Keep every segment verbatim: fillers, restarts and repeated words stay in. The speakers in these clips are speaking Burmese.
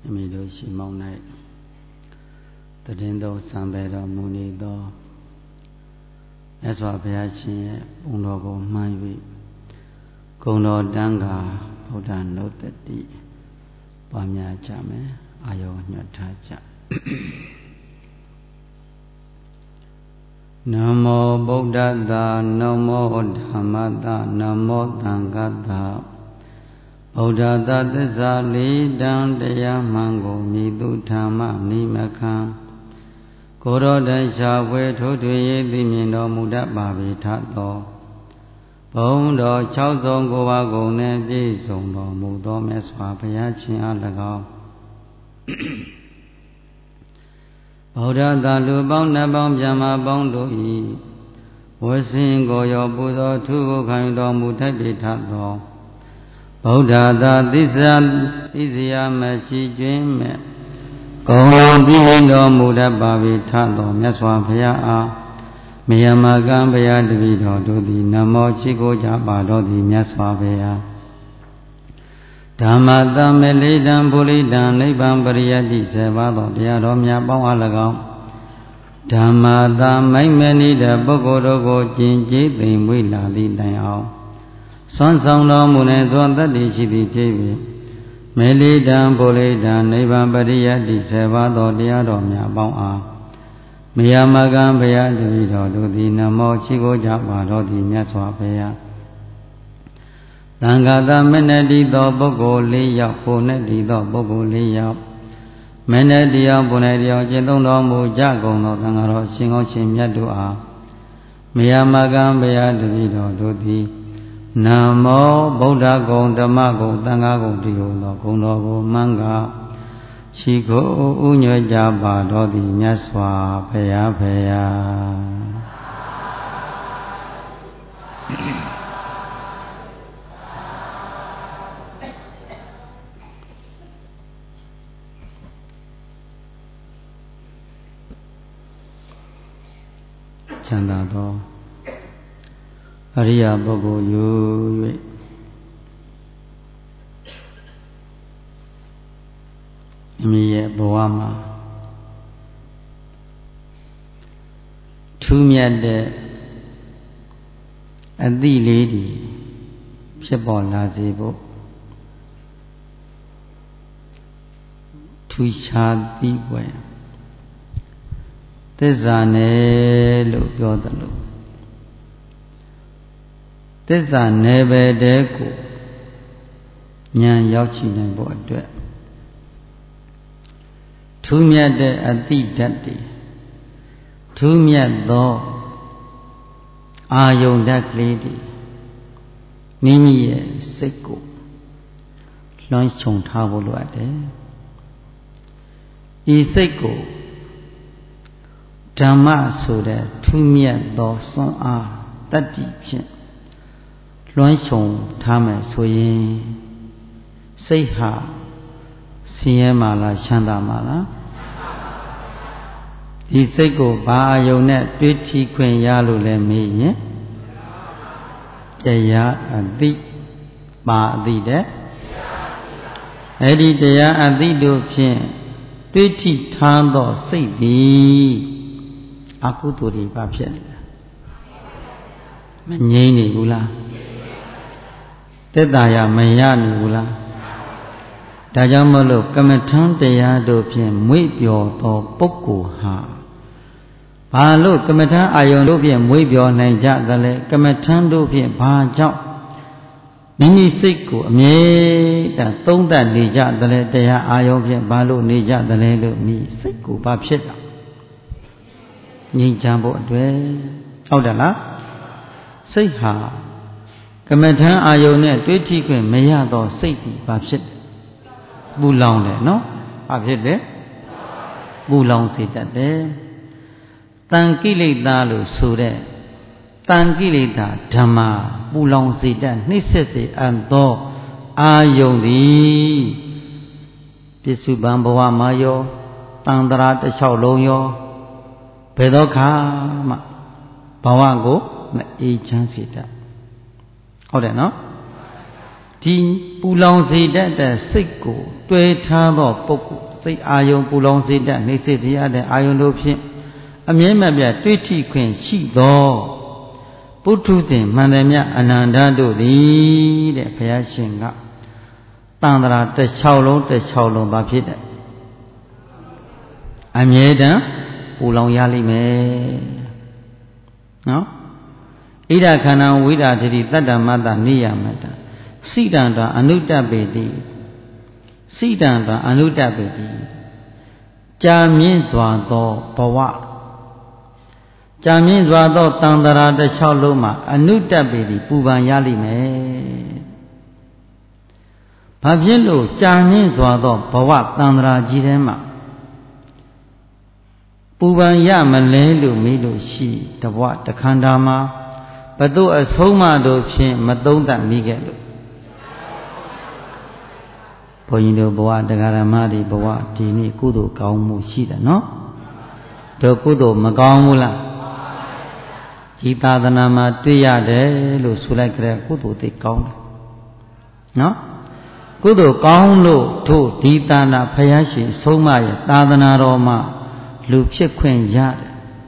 မိတို့ရှိမောင်း၌တည်င်းသောစံပေတော်မူနေသောမြတ်စွာဘုရားရှင်ရဲ့ဘုံတော်ကိုမှန်း၍ဂုဏ်တော်တန်ခါဗုဒ္ဓနုတ္တိပွားများကြမယ်အာယုံညွတ်ထားကြနမောဗုဒ္ဓသာနမောဓမ္မသာနမောသံဃသာဗုဒ္ဓသာသစ္စာလေးတံတရားမှန်ကိုမြည်သူဓမ္မနိမခံကိုရောတန်ရှာဝဲထိုးထွေရေးသိမြင်တော်မူတတ်ပါပေထသောဘုံတော်၆ဆုံးကိုပါကုန်နဲ့ပြည့်စုံတော်မူသောမြတ်စွာဘုရားရှင်အား၎င်းဗုဒ္ဓသာလူပေါင်းနှစ်ပေါင်းဗျမ္မာပေါင်းတို့၏ဝဆင်းကိုရောပူဇော်ထုကိုခံတော်မူတတ်ပေထသောဗုဒ္ဓသာသစ္စာသိစရာမရှိကျွင်းမဲ့ကုံလုံးသိတော်မူတတ်ပါပေထသောမြတ်စွာဘုရားအားမယမကံဘုရားတပည့်တော်တို့သည်နမောရှိခိုးကြပါတော်သည်မြတ်စွာဘုရားဓမ္မတမလိတံပုလိတံနိဗ္ဗာန်ပရိယတ္တိစေပါသောတရားတော်များပေါင်းအား၎င်းဓမ္မတာမိမ့်မနိတပုဂ္ဂိုလ်တို့ကိုကျင့်ကြည်သိမ်မွေ့လာသည့်တိုင်အောင်ဆွမ်းဆောင်တော်မူနေသောတတ္တိရှိသည်ဖြစ်၍မေလိတံပုလိတံနိဗ္ဗာန်ပရိယတ္တိစေပါသောတရားတော်များပေါင်းအားမယမကံဘုရားတပည့်တော်တို့သည်နမောရှိခိုးကြပါတော်သည်မြတ်စွာဘုရားသံဃာသမနတိသောပုဂ္ဂိုလ်လေးယောက်ပုံနဲ့တည်သောပုဂ္ဂိုလ်လေးယောက်မနဲ့တရားပုံနဲ့တရားကျင့်သုံးတော်မူကြကုန်သောသံဃာတော်ရှင်ကောင်းရှင်မြတ်တို့အားမယမကံဘုရားတပည့်တော်တို့သည်နမောဗုဒ္ဓဂုံဓမ္မဂုံသံဃာဂုံတည်သောဂုံတော်ကိုမှန်ကားရှိခိုးဥညွှဲကြပါတော်သည်မြတ်စွာဘုရားဘုရားချမ်းသာသောအရိယာပုဂ္ဂိုလ်ယူ၍အမိရဲ့ဘဝမှာထူးမြတ်တဲ့အသည့်လေးတွေဖြစ်ပေါ်လာစေဖို့ထူးခြားသည့်ပွဲသစ္စာနယ်လို့ပြောသလိုသစ္စာနယ်ပဲတဲ့ကိုဉာဏ်ရောက်ရှိနိုင်ဖို့အတွက်ထူးမြတ်တဲ့အတိဓာတ်တွေထူးမြတ်သောအာယုန်ဓာတ်ကလေးတွေမိမိရဲ့စိတ်ကိုလွှမ်းခြုံထားဖို့လိုအပ်တယ်ဤစိတ်ကိုဓမ္မဆိုတဲ့ထူးမြတ်သောစွမ်းအားတတ္တိဖြင့်လွှမ်းခြုံထားမယ်ဆိုရင်စိတ်ဟာဆင်းရဲမှလားချမ်းသာမှလားဒီစိတ်ကိုဘာအယုံနဲ့တွေးထီခွင့်ရလို့လဲမေးရင်တရားအသိပါအသိတဲ့အဲ့ဒီတရားအသိတို့ဖြင့်တွေးထီထားသောစိတ်သည်အကုသိုလ်တွေဘာဖြစ်နေလဲမငြိမ့်နေဘူးလားသက်သာရမရနေဘူးလားဒါကြောင့်မလို့ကမ္မထံတရားတို့ဖြင့်မွေ့ပျော်သောပုဂ္ဂိုလ်ဟာဘာလို့ကမ္မထံအာယုန်တို့ဖြင့်မွေ့ပျော်နိုင်ကြသလဲကမ္မထံတို့ဖြင့်ဘာကြောင့်မိမိစိတ်ကိုအမြဲတမ်းသုံးသပ်နေကြသလဲတရားအာယုန်ဖြင့်ဘာလို့နေကြသလဲလို့မိစိတ်ကိုဘာဖြစ်တာငြိမ်းချမ်းဖို့အတွက်ဟုတ်တယ်လားစိတ်ဟာကမ္မထံအာယုန်နဲ့တွေးကြည့်ခွင့်မရသောစိတ်ကြီးဘာဖြစ်တယ်ပူလောင်တယ်နော်ဘာဖြစ်တယ်ပူလောင်စေတတ်တယ်တန်ကိလေသာလို့ဆိုတဲ့တန်ကိလေသာဓမ္မပူလောင်စေတတ်နှိမ့်ဆက်စေအပ်သောအာယုန်သည်ပြစ္စုပန်ဘဝမှာရောတန်တရာတစ်လျှောက်လုံးရောဘယ်တော့ခါမှဘဝကိုမအေးချမ်းစေတတ်ဟုတ်တယ်နော်ဒီပူလောင်စေတတ်တဲ့စိတ်ကိုတွဲထားသောပုဂ္ဂိုလ်စိတ်အာယုံပူလောင်စေတတ်နှိမ့်စေစေရတဲ့အာယုံတို့ဖြင့်အမြဲမပြတ်တွေ့ထိခွင့်ရှိသောပုထုဇဉ်မှန်တယ်မြအနန္တတို့သည်တဲ့ဘုရားရှင်ကတန်ត្រာတစ်ချောင်းလုံးတစ်ချောင်းလုံးဘာဖြစ်တဲ့အမြဲတမ်းပူလောင်ရလိမ့်မယ်နော်ဣဒခန္ဓာဝိဒာတိတတ္တမတ္တနိယမတ္တစိတံတအနုတ္တပေတိစိတံတအနုတ္တပေတိကြာမြင့်စွာသောဘဝကြာမြင့်စွာသောတန်ត្រာတစ်ချောင်းလုံးမှာအနုတ္တပေတိပူပန်ရလိမ့်မယ်ဘာဖြစ်လို့ကြာမြင့်စွာသောဘဝတန်ត្រာကြီးထဲမှာပူပန်ရမလဲလို့မေးလို့ရှိတဘဝတခန္ဓာမှာဘသူအဆုံးမတို့ဖြင့်မသုံးသပ်မိခဲ့လို့ဘုန်းကြီးတို့ဘဝတရားဓမ္မတွေဘဝဒီနေ့ကုသိုလ်ကောင်းမှုရှိတယ်နော်တို့ကုသိုလ်မကောင်းဘူးလားဒီသာသနာမှာတွေ့ရတယ်လို့ဆိုလိုက်ကြတဲ့ကုသိုလ်သိကောင်းတယ်နော်ကုသိုလ်ကောင်းလို့တို့ဒီသာနာဘုရားရှင်ဆုံးမရဲ့သာသနာတော်မှာလူဖြစ်ခွင့်ရတယ်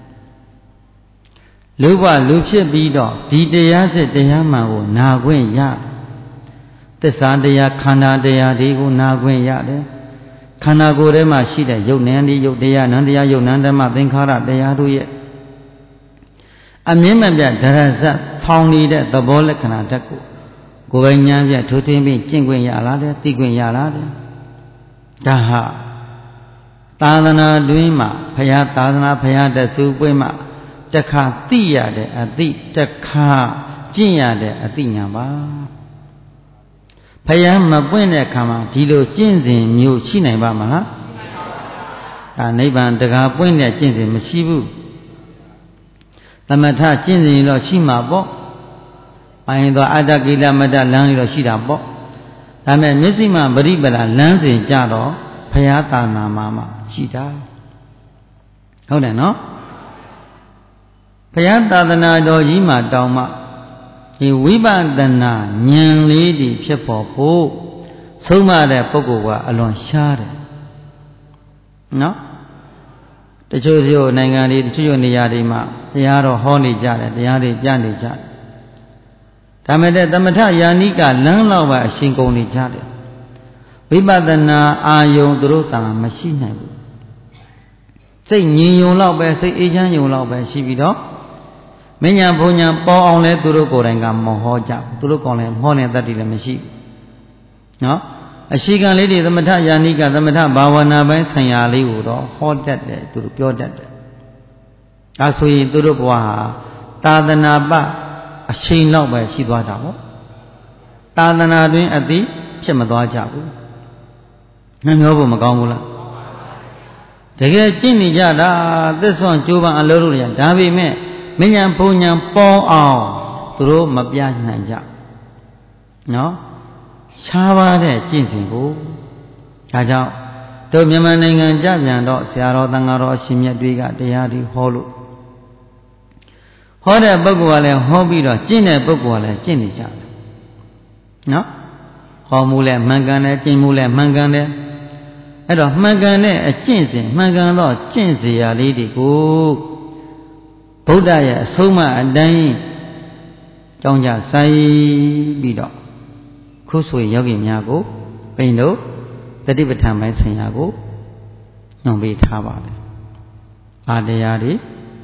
လူဘလူဖြစ်ပြီးတော့ဒီတရားစစ်တရားမှန်ကိုနာခွင့်ရတယ်သစ္စာတရားခန္ဓာတရားတွေကိုနာခွင့်ရတယ်ခန္ဓာကိုယ်ထဲမှာရှိတဲ့ယုတ်နံဒီယုတ်တရားနံတရားယုတ်နံဓမ္မသင်္ခါရတရားတို့ရဲ့အမြင့်မပြတ်ဒရဇတ်ဆောင်းနေတဲ့သဘောလက္ခဏာဓာတ်ကိုကိုယ်ပိုင်ဉာဏ်ဖြင့်ထိုးထွင်းပြီးကျင့်ခွင့်ရလားတဲ့သိခွင့်ရလားတဲ့ဒါဟာသာသနာတွင်မှာဘုရားသာသနာဘုရားတဆူပွင့်မှာတခါသိရတဲ့အသိတခါကျင့်ရတဲ့အသိဉာဏ်ပါဘုရားမပွင့်တဲ့အခါမှာဒီလိုကျင့်စဉ်မျိုးရှိနိုင်ပါမလားဒါနိဗ္ဗာန်တခါပွင့်တဲ့ကျင့်စဉ်မရှိဘူးသမထကျင့်စဉ်တော့ရှိမှာပေါ့ပိုင်းတော့အတ္တကိလမတ္တလမ်းလေးတော့ရှိတာပေါ့ဒါပေမဲ့မျက်စိမှပရိပလာလမ်းစဉ်ကြတော့ဘုရားသာနာမှာမှရှိတာဟုတ်တယ်နော်ဘုရားသာသနာတော်ကြီးမှာတောင်းမှဒီဝိပဿနာဉာဏ်လေးတွေဖြစ်ပေါ်ဖို့ဆုံးမတဲ့ပုဂ္ဂိုလ်ကအလွန်ရှားတယ်နော်တချို့ချို့နိုင်ငံတွေတချို့ချို့နေရာတွေမှာတရားတော်ဟောနေကြတယ်တရားတွေပြနေကြတယ်ဒါမဲ့တဲ့သမထယာနိကလမ်းလောက်ပါအရှင်ကုန်နေကြတယ်ဝိပဿနာအာယုံသူတို့တန်မရှိနိုင်ဘူးစိတ်ငြိမ်ယုံလောက်ပဲစိတ်အေးချမ်းယုံလောက်ပဲရှိပြီးတော့မညာဘုံညာပေါ်အောင်လဲသူတို့ကိုယ်တိုင်ကမဟောကြဘူးသူတို့ကောင်းလဲဟောတဲ့တတ်တည်လည်းမရှိဘူးနော်အရှိကံလေးတွေသမထယာနိကသမထဘာဝနာပိုင်းဆိုင်ရာလေးကိုတော့ဟောတတ်တယ်သူတို့ပြောတတ်တယ်ဒါဆိုရင်သူတို့ဘဝဟာသာသနာပအချိန်လောက်ပဲရှိသွားတာပေါ့သာသနာတွင်အသိဖြစ်မသွားကြဘူးနှမျောဖို့မကောင်းဘူးလားတကယ်ကျင့်နေကြတာသစ္စွန်ကြိုးပမ်းအလုပ်လုပ်ရဒါပေမဲ့မဉ္ဇဉ်ဘုံဉ္ဇဉ်ပေါ်အောင်သူတို့မပြနိုင်ကြနော်ရှားပါတဲ့ကျင့်စဉ်ကိုဒါကြောင့်တို့မြန်မာနိုင်ငံကြပြန်တော့ဆရာတော်သံဃာတော်အရှင်မြတ်တွေကတရားဒီဟောလို့ဟောတဲ့ပုဂ္ဂိုလ်ကလည်းဟောပြီးတော့ကျင့်တဲ့ပုဂ္ဂိုလ်ကလည်းကျင့်နေကြတယ်နော်ဟောမှုလည်းမှန်ကန်တယ်ကျင့်မှုလည်းမှန်ကန်တယ်အဲ့တော့မှန်ကန်တဲ့အကျင့်စဉ်မှန်ကန်သောကျင့်စရာလေးတွေကိုဗုဒ္ဓရဲ့အဆုံးအမအတိုင်းကြောင်းကြဆိုင်ပြီးတော့ခုဆိုရင်ယောဂီများကိုပိန်တို့တတိပဋ္ဌာန်ပိုင်းဆင်ရာကိုညွှန်ပေးထားပါတယ်။အာတရားတွေ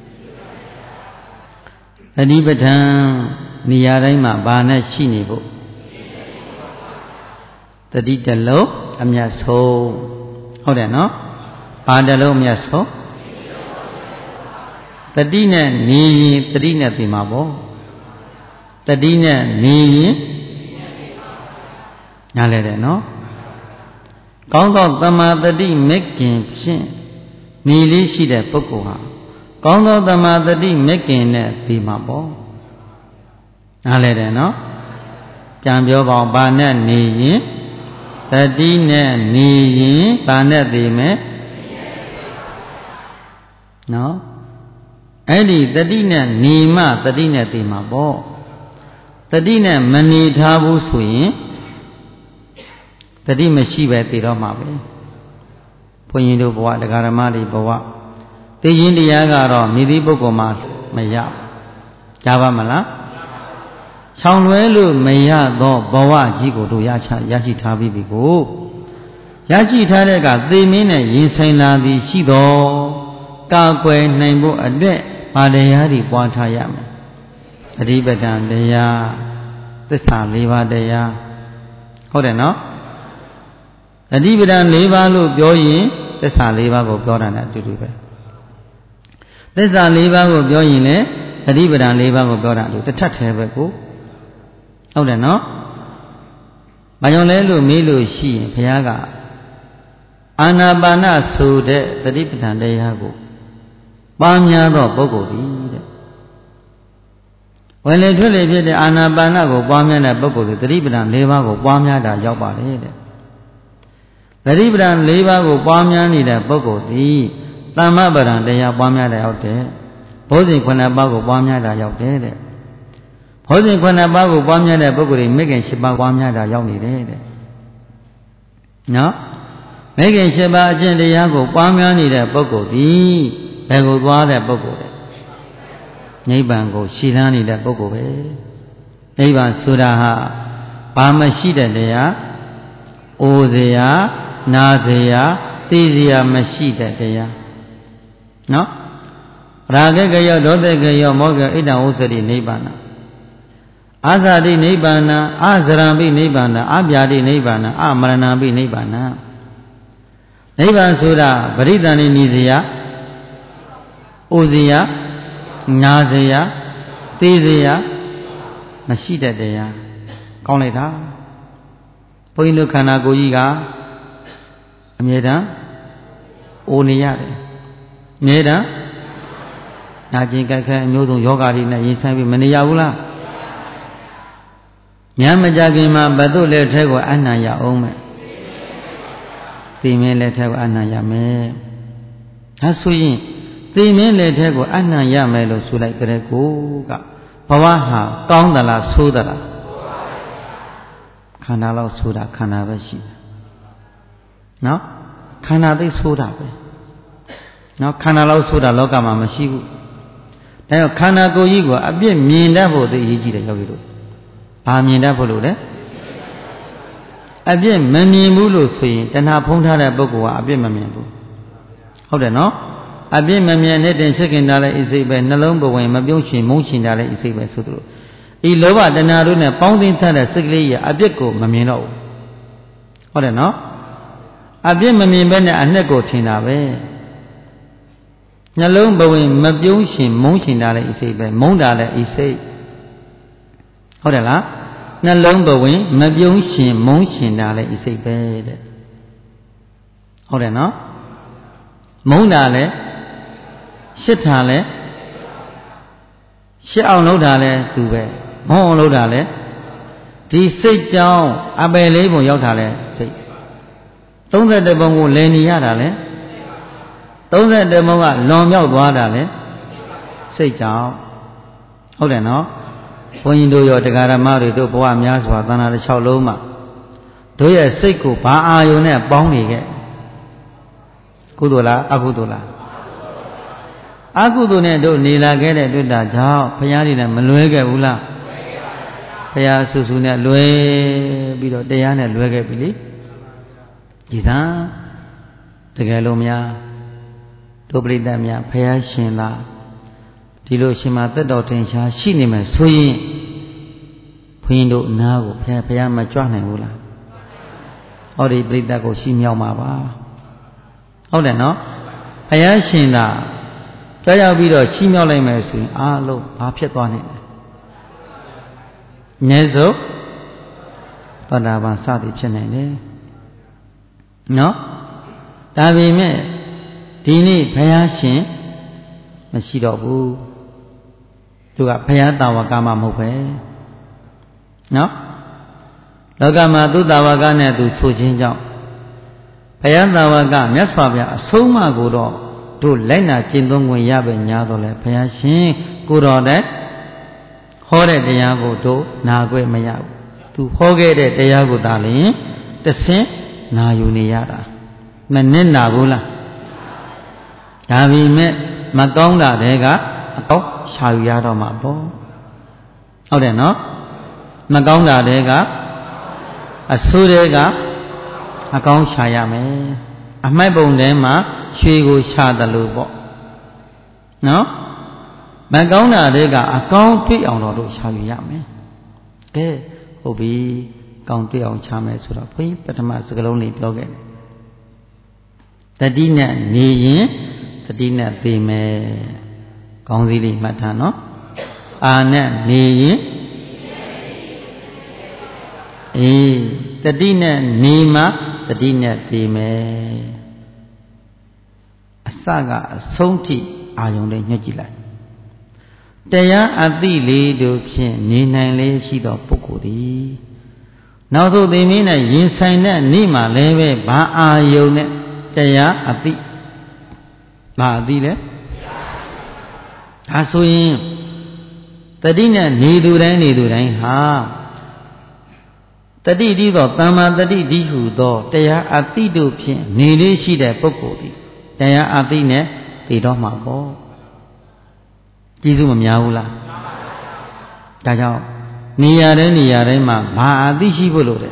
တတိပဋ္ဌာန်နေရာတိုင်းမှာဘာနဲ့ရှိနေဖို့တတိတလုံးအမြတ်ဆုံးဟုတ်တယ်နော်ဘာတလုံးအမြတ်ဆုံးတတိနဲ့နေရင်တတိနဲ့သိမှာပေါ့တတိနဲ့နေရင်နားလဲတယ်နော်ကောင်းသောသမာတတိမက္ခင်ဖြင့်နေလေးရှိတဲ့ပုဂ္ဂိုလ်ဟာကောင်းသောသမာတတိမက္ခင်နဲ့သိမှာပေါ့နားလဲတယ်နော်ပြန်ပြောပါအောင်ဘာနဲ့နေရင်တတိနဲ့နေရင်ဘာနဲ့သိမယ်နော်အဲ့ဒီတတိနဲ့နေမှတတိနဲ့သိမှာပေါ့တတိနဲ့မနေထားဘူးဆိုရင်တတိမရှိပဲတည်တော့မှာပဲဘုန်းကြီးတို့ဘဝတရားဓမ္မတွေဘဝသိခြင်းတရားကတော့မြည်သည့်ပုဂ္ဂိုလ်မှမရကြပါမလားချောင်လွဲလို့မရသောဘဝကြီးကိုတို့ရချရရှိထားပြီးပြီကိုရရှိထားတဲ့ကသေမင်းနဲ့ရင်ဆိုင်လာသည်ရှိတော်ကာကွယ်နိုင်ဖို့အတွက်ဘာတရားတွေပွားထားရမယ်အဓိပဒံတရားသစ္စာ၄ပါးတရားဟုတ်တယ်နော်အဓိပဒံ၄ပါးလို့ပြောရင်သစ္စာ၄ပါးကိုပြောတာနဲ့အတူတူပဲသစ္စာ၄ပါးကိုပြောရင်လည်းအဓိပဒံ၄ပါးကိုပြောတာလို့တစ်ထပ်သေးပဲကိုဟုတ်တယ်နော်။ဘာကြောင့်လဲလို့မေးလို့ရှိရင်ဘုရားကအာနာပါနဆိုတဲ့တတိပဋ္ဌာန်တရားကိုပါများသောပုဂ္ဂိုလ်သည်တဲ့။ဝင်လေထွက်လေဖြစ်တဲ့အာနာပါနကိုပွားများတဲ့ပုဂ္ဂိုလ်သည်တတိပဋ္ဌာန်၄ပါးကိုပွားများတာရောက်ပါလေတဲ့။တတိပဋ္ဌာန်၄ပါးကိုပွားများနေတဲ့ပုဂ္ဂိုလ်သည်သမ္မပဒံတရားပွားများတာရောက်တယ်။ဘုဇင်ခုနှစ်ပါးကိုပွားများတာရောက်တယ်တဲ့။ဘောဇင်ခုနှစ်ပါးကိုပွားများတဲ့ပုဂ္ဂိုလ်တွေမိခင်၈ပါးပွားများတာရောက်နေတယ်တဲ့နော်မိခင်၈ပါးအကျင့်တရားကိုပွားများနေတဲ့ပုဂ္ဂိုလ်သည်ဘယ်ကိုသွားတဲ့ပုဂ္ဂိုလ်လဲနိဗ္ဗာန်ကိုရှည်လန်းနေတဲ့ပုဂ္ဂိုလ်ပဲနိဗ္ဗာန်ဆိုတာဟာဘာမရှိတဲ့တရားအိုစရာနာစရာသိစရာမရှိတဲ့တရားနော်ရာဂကရောဒေါသကရောမောဟကဣဒ္ဓဝုစရိနိဗ္ဗာန်အာဇာတိနိဗ္ဗာန်အာဇရံပိနိဗ္ဗာန်အပြာတိနိဗ္ဗာန်အမရဏံပိနိဗ္ဗာန်နိဗ္ဗာန်ဆိုတာပရိသန္တိနိစရာအိုစရာနာစရာသိစရာမရှိတဲ့တရားကောင်းလိုက်တာဘုန်းကြီးတို့ခန္ဓာကိုယ်ကြီးကအမြဲတမ်းအိုနေရတယ်အမြဲတမ်းနာကျင်ကြိုက်ခဲအမျိုးစုံယောဂါတွေနဲ့ရင်ဆိုင်ပြီးမနေရဘူးလားညမကြခင်မှာဘသူ့လက်ထဲကိုအနံ့ရအောင်မယ်သိမင်းလက်ထဲကိုအနံ့ရမယ်ဒါဆိုရင်သိမင်းလက်ထဲကိုအနံ့ရမယ်လို့ဆိုလိုက်ကြတဲ့ကိုကဘဝဟာကောင်းသလားဆိုးသလားခန္ဓာလောက်ဆိုးတာခန္ဓာပဲရှိတယ်နော်ခန္ဓာသိဆိုးတာပဲနော်ခန္ဓာလောက်ဆိုးတာလောကမှာမရှိဘူးဒါကြောင့်ခန္ဓာကိုယ်ကြီးကိုအပြစ်မြင်တတ်ဖို့သိအရေးကြီးတယ်ယောဂီတို့ဘာမြင်တတ်ဖို့လို့လဲအပြစ်မမြင်ဘူးလို့ဆိုရင်တဏှာဖုံးထားတဲ့ပုဂ္ဂိုလ်ကအပြစ်မမြင်ဘူးဟုတ်တယ်နော်အပြစ်မမြင်တဲ့တင်စိတ်ခင်တာလည်းအစိတ်ပဲနှလုံးဘဝင်မပြုံးချင်မုန်းချင်တာလည်းအစိတ်ပဲဆိုသလိုဤလောဘတဏှာတို့နဲ့ပေါင်းသိမ်းထားတဲ့စိတ်ကလေးကြီးအပြစ်ကိုမမြင်တော့ဘူးဟုတ်တယ်နော်အပြစ်မမြင်ဘဲနဲ့အနှစ်ကိုထင်တာပဲနှလုံးဘဝင်မပြုံးချင်မုန်းချင်တာလည်းအစိတ်ပဲမုန်းတာလည်းအစိတ်ဟုတ်တယ်လားနှလုံးဘဝင်မပြုံးရှင်မုန်းရှင်တာလည်းအစိတ်ပဲတဲ့ဟုတ်တယ်နော်မုန်းတာလည်းရှစ်တာလည်းရှစ်အောင်လုပ်တာလည်းသူပဲမုန်းအောင်လုပ်တာလည်းဒီစိတ်ကြောင့်အပယ်လေးပုံရောက်တာလည်းစိတ်သုံး၁၁ပုံကိုလည်နေရတာလည်းသုံး၁၁ပုံကလွန်မြောက်သွားတာလည်းစိတ်ကြောင့်ဟုတ်တယ်နော်ဘုန်းကြီးတို့ရောတရားဓမ္မတွေတို့ဘဝများစွာသန္တာတစ်လျှောက်လုံးမှာတို့ရဲ့စိတ်ကိုဘာအာယုန်နဲ့ပေါင်းနေခဲ့ကုသိုလ်လားအကုသိုလ်လားအကုသိုလ်နဲ့တို့နေလာခဲ့တဲ့တွေ့တာကြောင့်ဘုရားတွေနဲ့မလွဲခဲ့ဘူးလားဘုရားဆူဆူနဲ့လွဲပြီးတော့တရားနဲ့လွဲခဲ့ပြီလေဒီသာတကယ်လို့များတို့ပြိတ္တများဘုရားရှင်လားဒီလိုရှင်မသက်တော်တင်ရှားရှိနေမယ်ဆိုရင်ဘုရင်တို့အနာကိုဘုရားဘုရားမကြွနိုင်ဘူးလားဟောဒီပြိတ္တကိုရှိမြောက်မှာပါဟုတ်တယ်နော်ဘုရားရှင်သာကြွရောက်ပြီးတော့ရှိမြောက်လိုက်မယ်ဆိုရင်အားလုံးဘာဖြစ်သွားနိုင်လဲအနည်းဆုံးသောတာပန်စသည်ဖြစ်နိုင်တယ်နော်ဒါပေမဲ့ဒီနေ့ဘုရားရှင်မရှိတော့ဘူးသူကဘုရားတာဝကမှမဟုတ်ပဲနော်လောကမှာသူတာဝကနဲ့သူဆိုခြင်းကြောင့်ဘုရားတာဝကမြတ်စွာဘုရားအဆုံးအမကိုတော့တို့လိုက်နာကျင့်သုံးခွင့်ရပဲညာတော့လေဘုရားရှင်ကိုတော်တဲ့ဟောတဲ့တရားကိုတို့နာခွင့်မရဘူးသူဟောခဲ့တဲ့တရားကိုသာလျှင်တဆင်းနာယူနေရတာမနဲ့နာဘူးလားဒါပေမဲ့မကောင်းတာတွေကအကောင်းရှာယူရတော့မှာပေါ့ဟုတ်တယ်နော်မကောင်းတာတွေကအဆိုးတွေကအကောင်းရှာရမယ်အမိုက်ပုံထဲမှာရွှေကိုရှာတယ်လို့ပေါ့နော်မကောင်းတာတွေကအကောင်းတွေ့အောင်တော့တို့ရှာယူရမယ်ကဲဟုတ်ပြီကောင်းတွေ့အောင်ချမယ်ဆိုတော့ဘုန်းကြီးပထမစကားလုံးလေးပြောခဲ့တတိနဲ့နေရင်တတိနဲ့သိမယ်ကောင်းစည်းလေးမှတ်ထားနော်အာနဲ့နေရင်အေးတတိနဲ့နေမှတတိနဲ့သိမယ်အစကအဆုံးထိအာယုံလေးညှက်ကြည့်လိုက်တရားအသိလေးတို့ဖြင့်နေနိုင်လေရှိသောပုဂ္ဂိုလ်သည်နောက်ဆုံးသိမင်းနဲ့ရင်ဆိုင်တဲ့နေ့မှလည်းပဲဘာအာယုံနဲ့တရားအသိဘာအသိလဲဒါဆိုရင်တတိနဲ့နေသူတိုင်းနေသူတိုင်းဟာတတိတိသောတမ္မာတတိတိဟုသောတရားအသိတို့ဖြင့်နေလေးရှိတဲ့ပုဂ္ဂိုလ်သည်တရားအသိနဲ့သိတော့မှာပေါ့ကျေးဇူးမများဘူးလားဒါကြောင့်နေရာတိုင်းနေရာတိုင်းမှာဘာအသိရှိဖို့လို့လဲ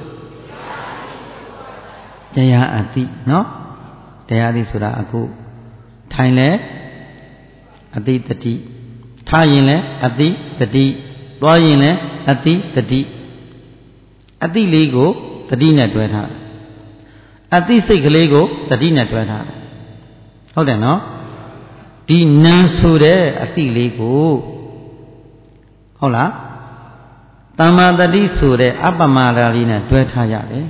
တရားအသိနော်တရားအသိဆိုတာအခုထိုင်လဲအသိတတိထားရင်လဲအသိတတိသွားရင်လဲအသိတတိအသိလေးကိုတတိနဲ့တွဲထားတယ်အသိစိတ်ကလေးကိုတတိနဲ့တွဲထားတယ်ဟုတ်တယ်နော်ဒီနာဆိုတဲ့အသိလေးကိုဟုတ်လားတမ္မာတတိဆိုတဲ့အပ္ပမဒါလေးနဲ့တွဲထားရတယ်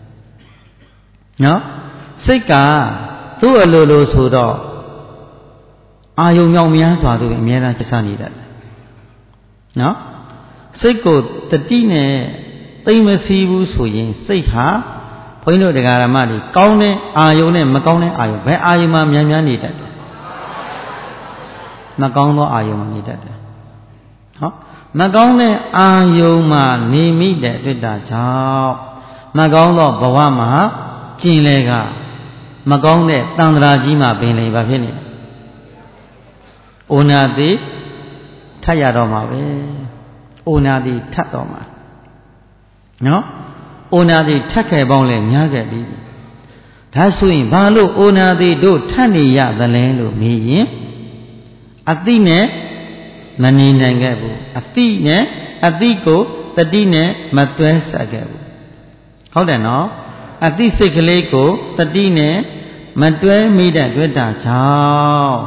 နော်စိတ်ကသူ့အလိုလိုဆိုတော့အာယုံမြောင်များစွာတို့အများအားချနေတတ်တယ်နော်စိတ်ကိုတတိနဲ့သိမစီဘူးဆိုရင်စိတ်ဟာဘုန်းကြီးတို့တရားဓမ္မတွေကောင်းတဲ့အာယုံနဲ့မကောင်းတဲ့အာယုံဘယ်အာယုံမှာများများနေတတ်တယ်မကောင်းသောအာယုံမှာနေတတ်တယ်ဟောမကောင်းတဲ့အာယုံမှာနေမိတဲ့အတွက်ဒါကြောင့်မကောင်းသောဘဝမှာကျင်လေကမကောင်းတဲ့တန်ត្រာကြီးမှာပင်လေဘာဖြစ်နေလဲဩနာတိထပ်ရတော့မှာပဲဩနာတိထပ်တော့မှာနော်ဩနာတိထပ်ခဲ့ပေါင်းလဲများခဲ့ပြီဒါဆိုရင်ဘာလို့ဩနာတိတို့ထပ်နေရသလဲလို့မေးရင်အတိနဲ့မနေနိုင်ခဲ့ဘူးအတိနဲ့အတိကိုတတိနဲ့မတွဲဆက်ခဲ့ဘူးဟုတ်တယ်နော်အတိစိတ်ကလေးကိုတတိနဲ့မတွဲမိတဲ့တွေ့တာကြောင့်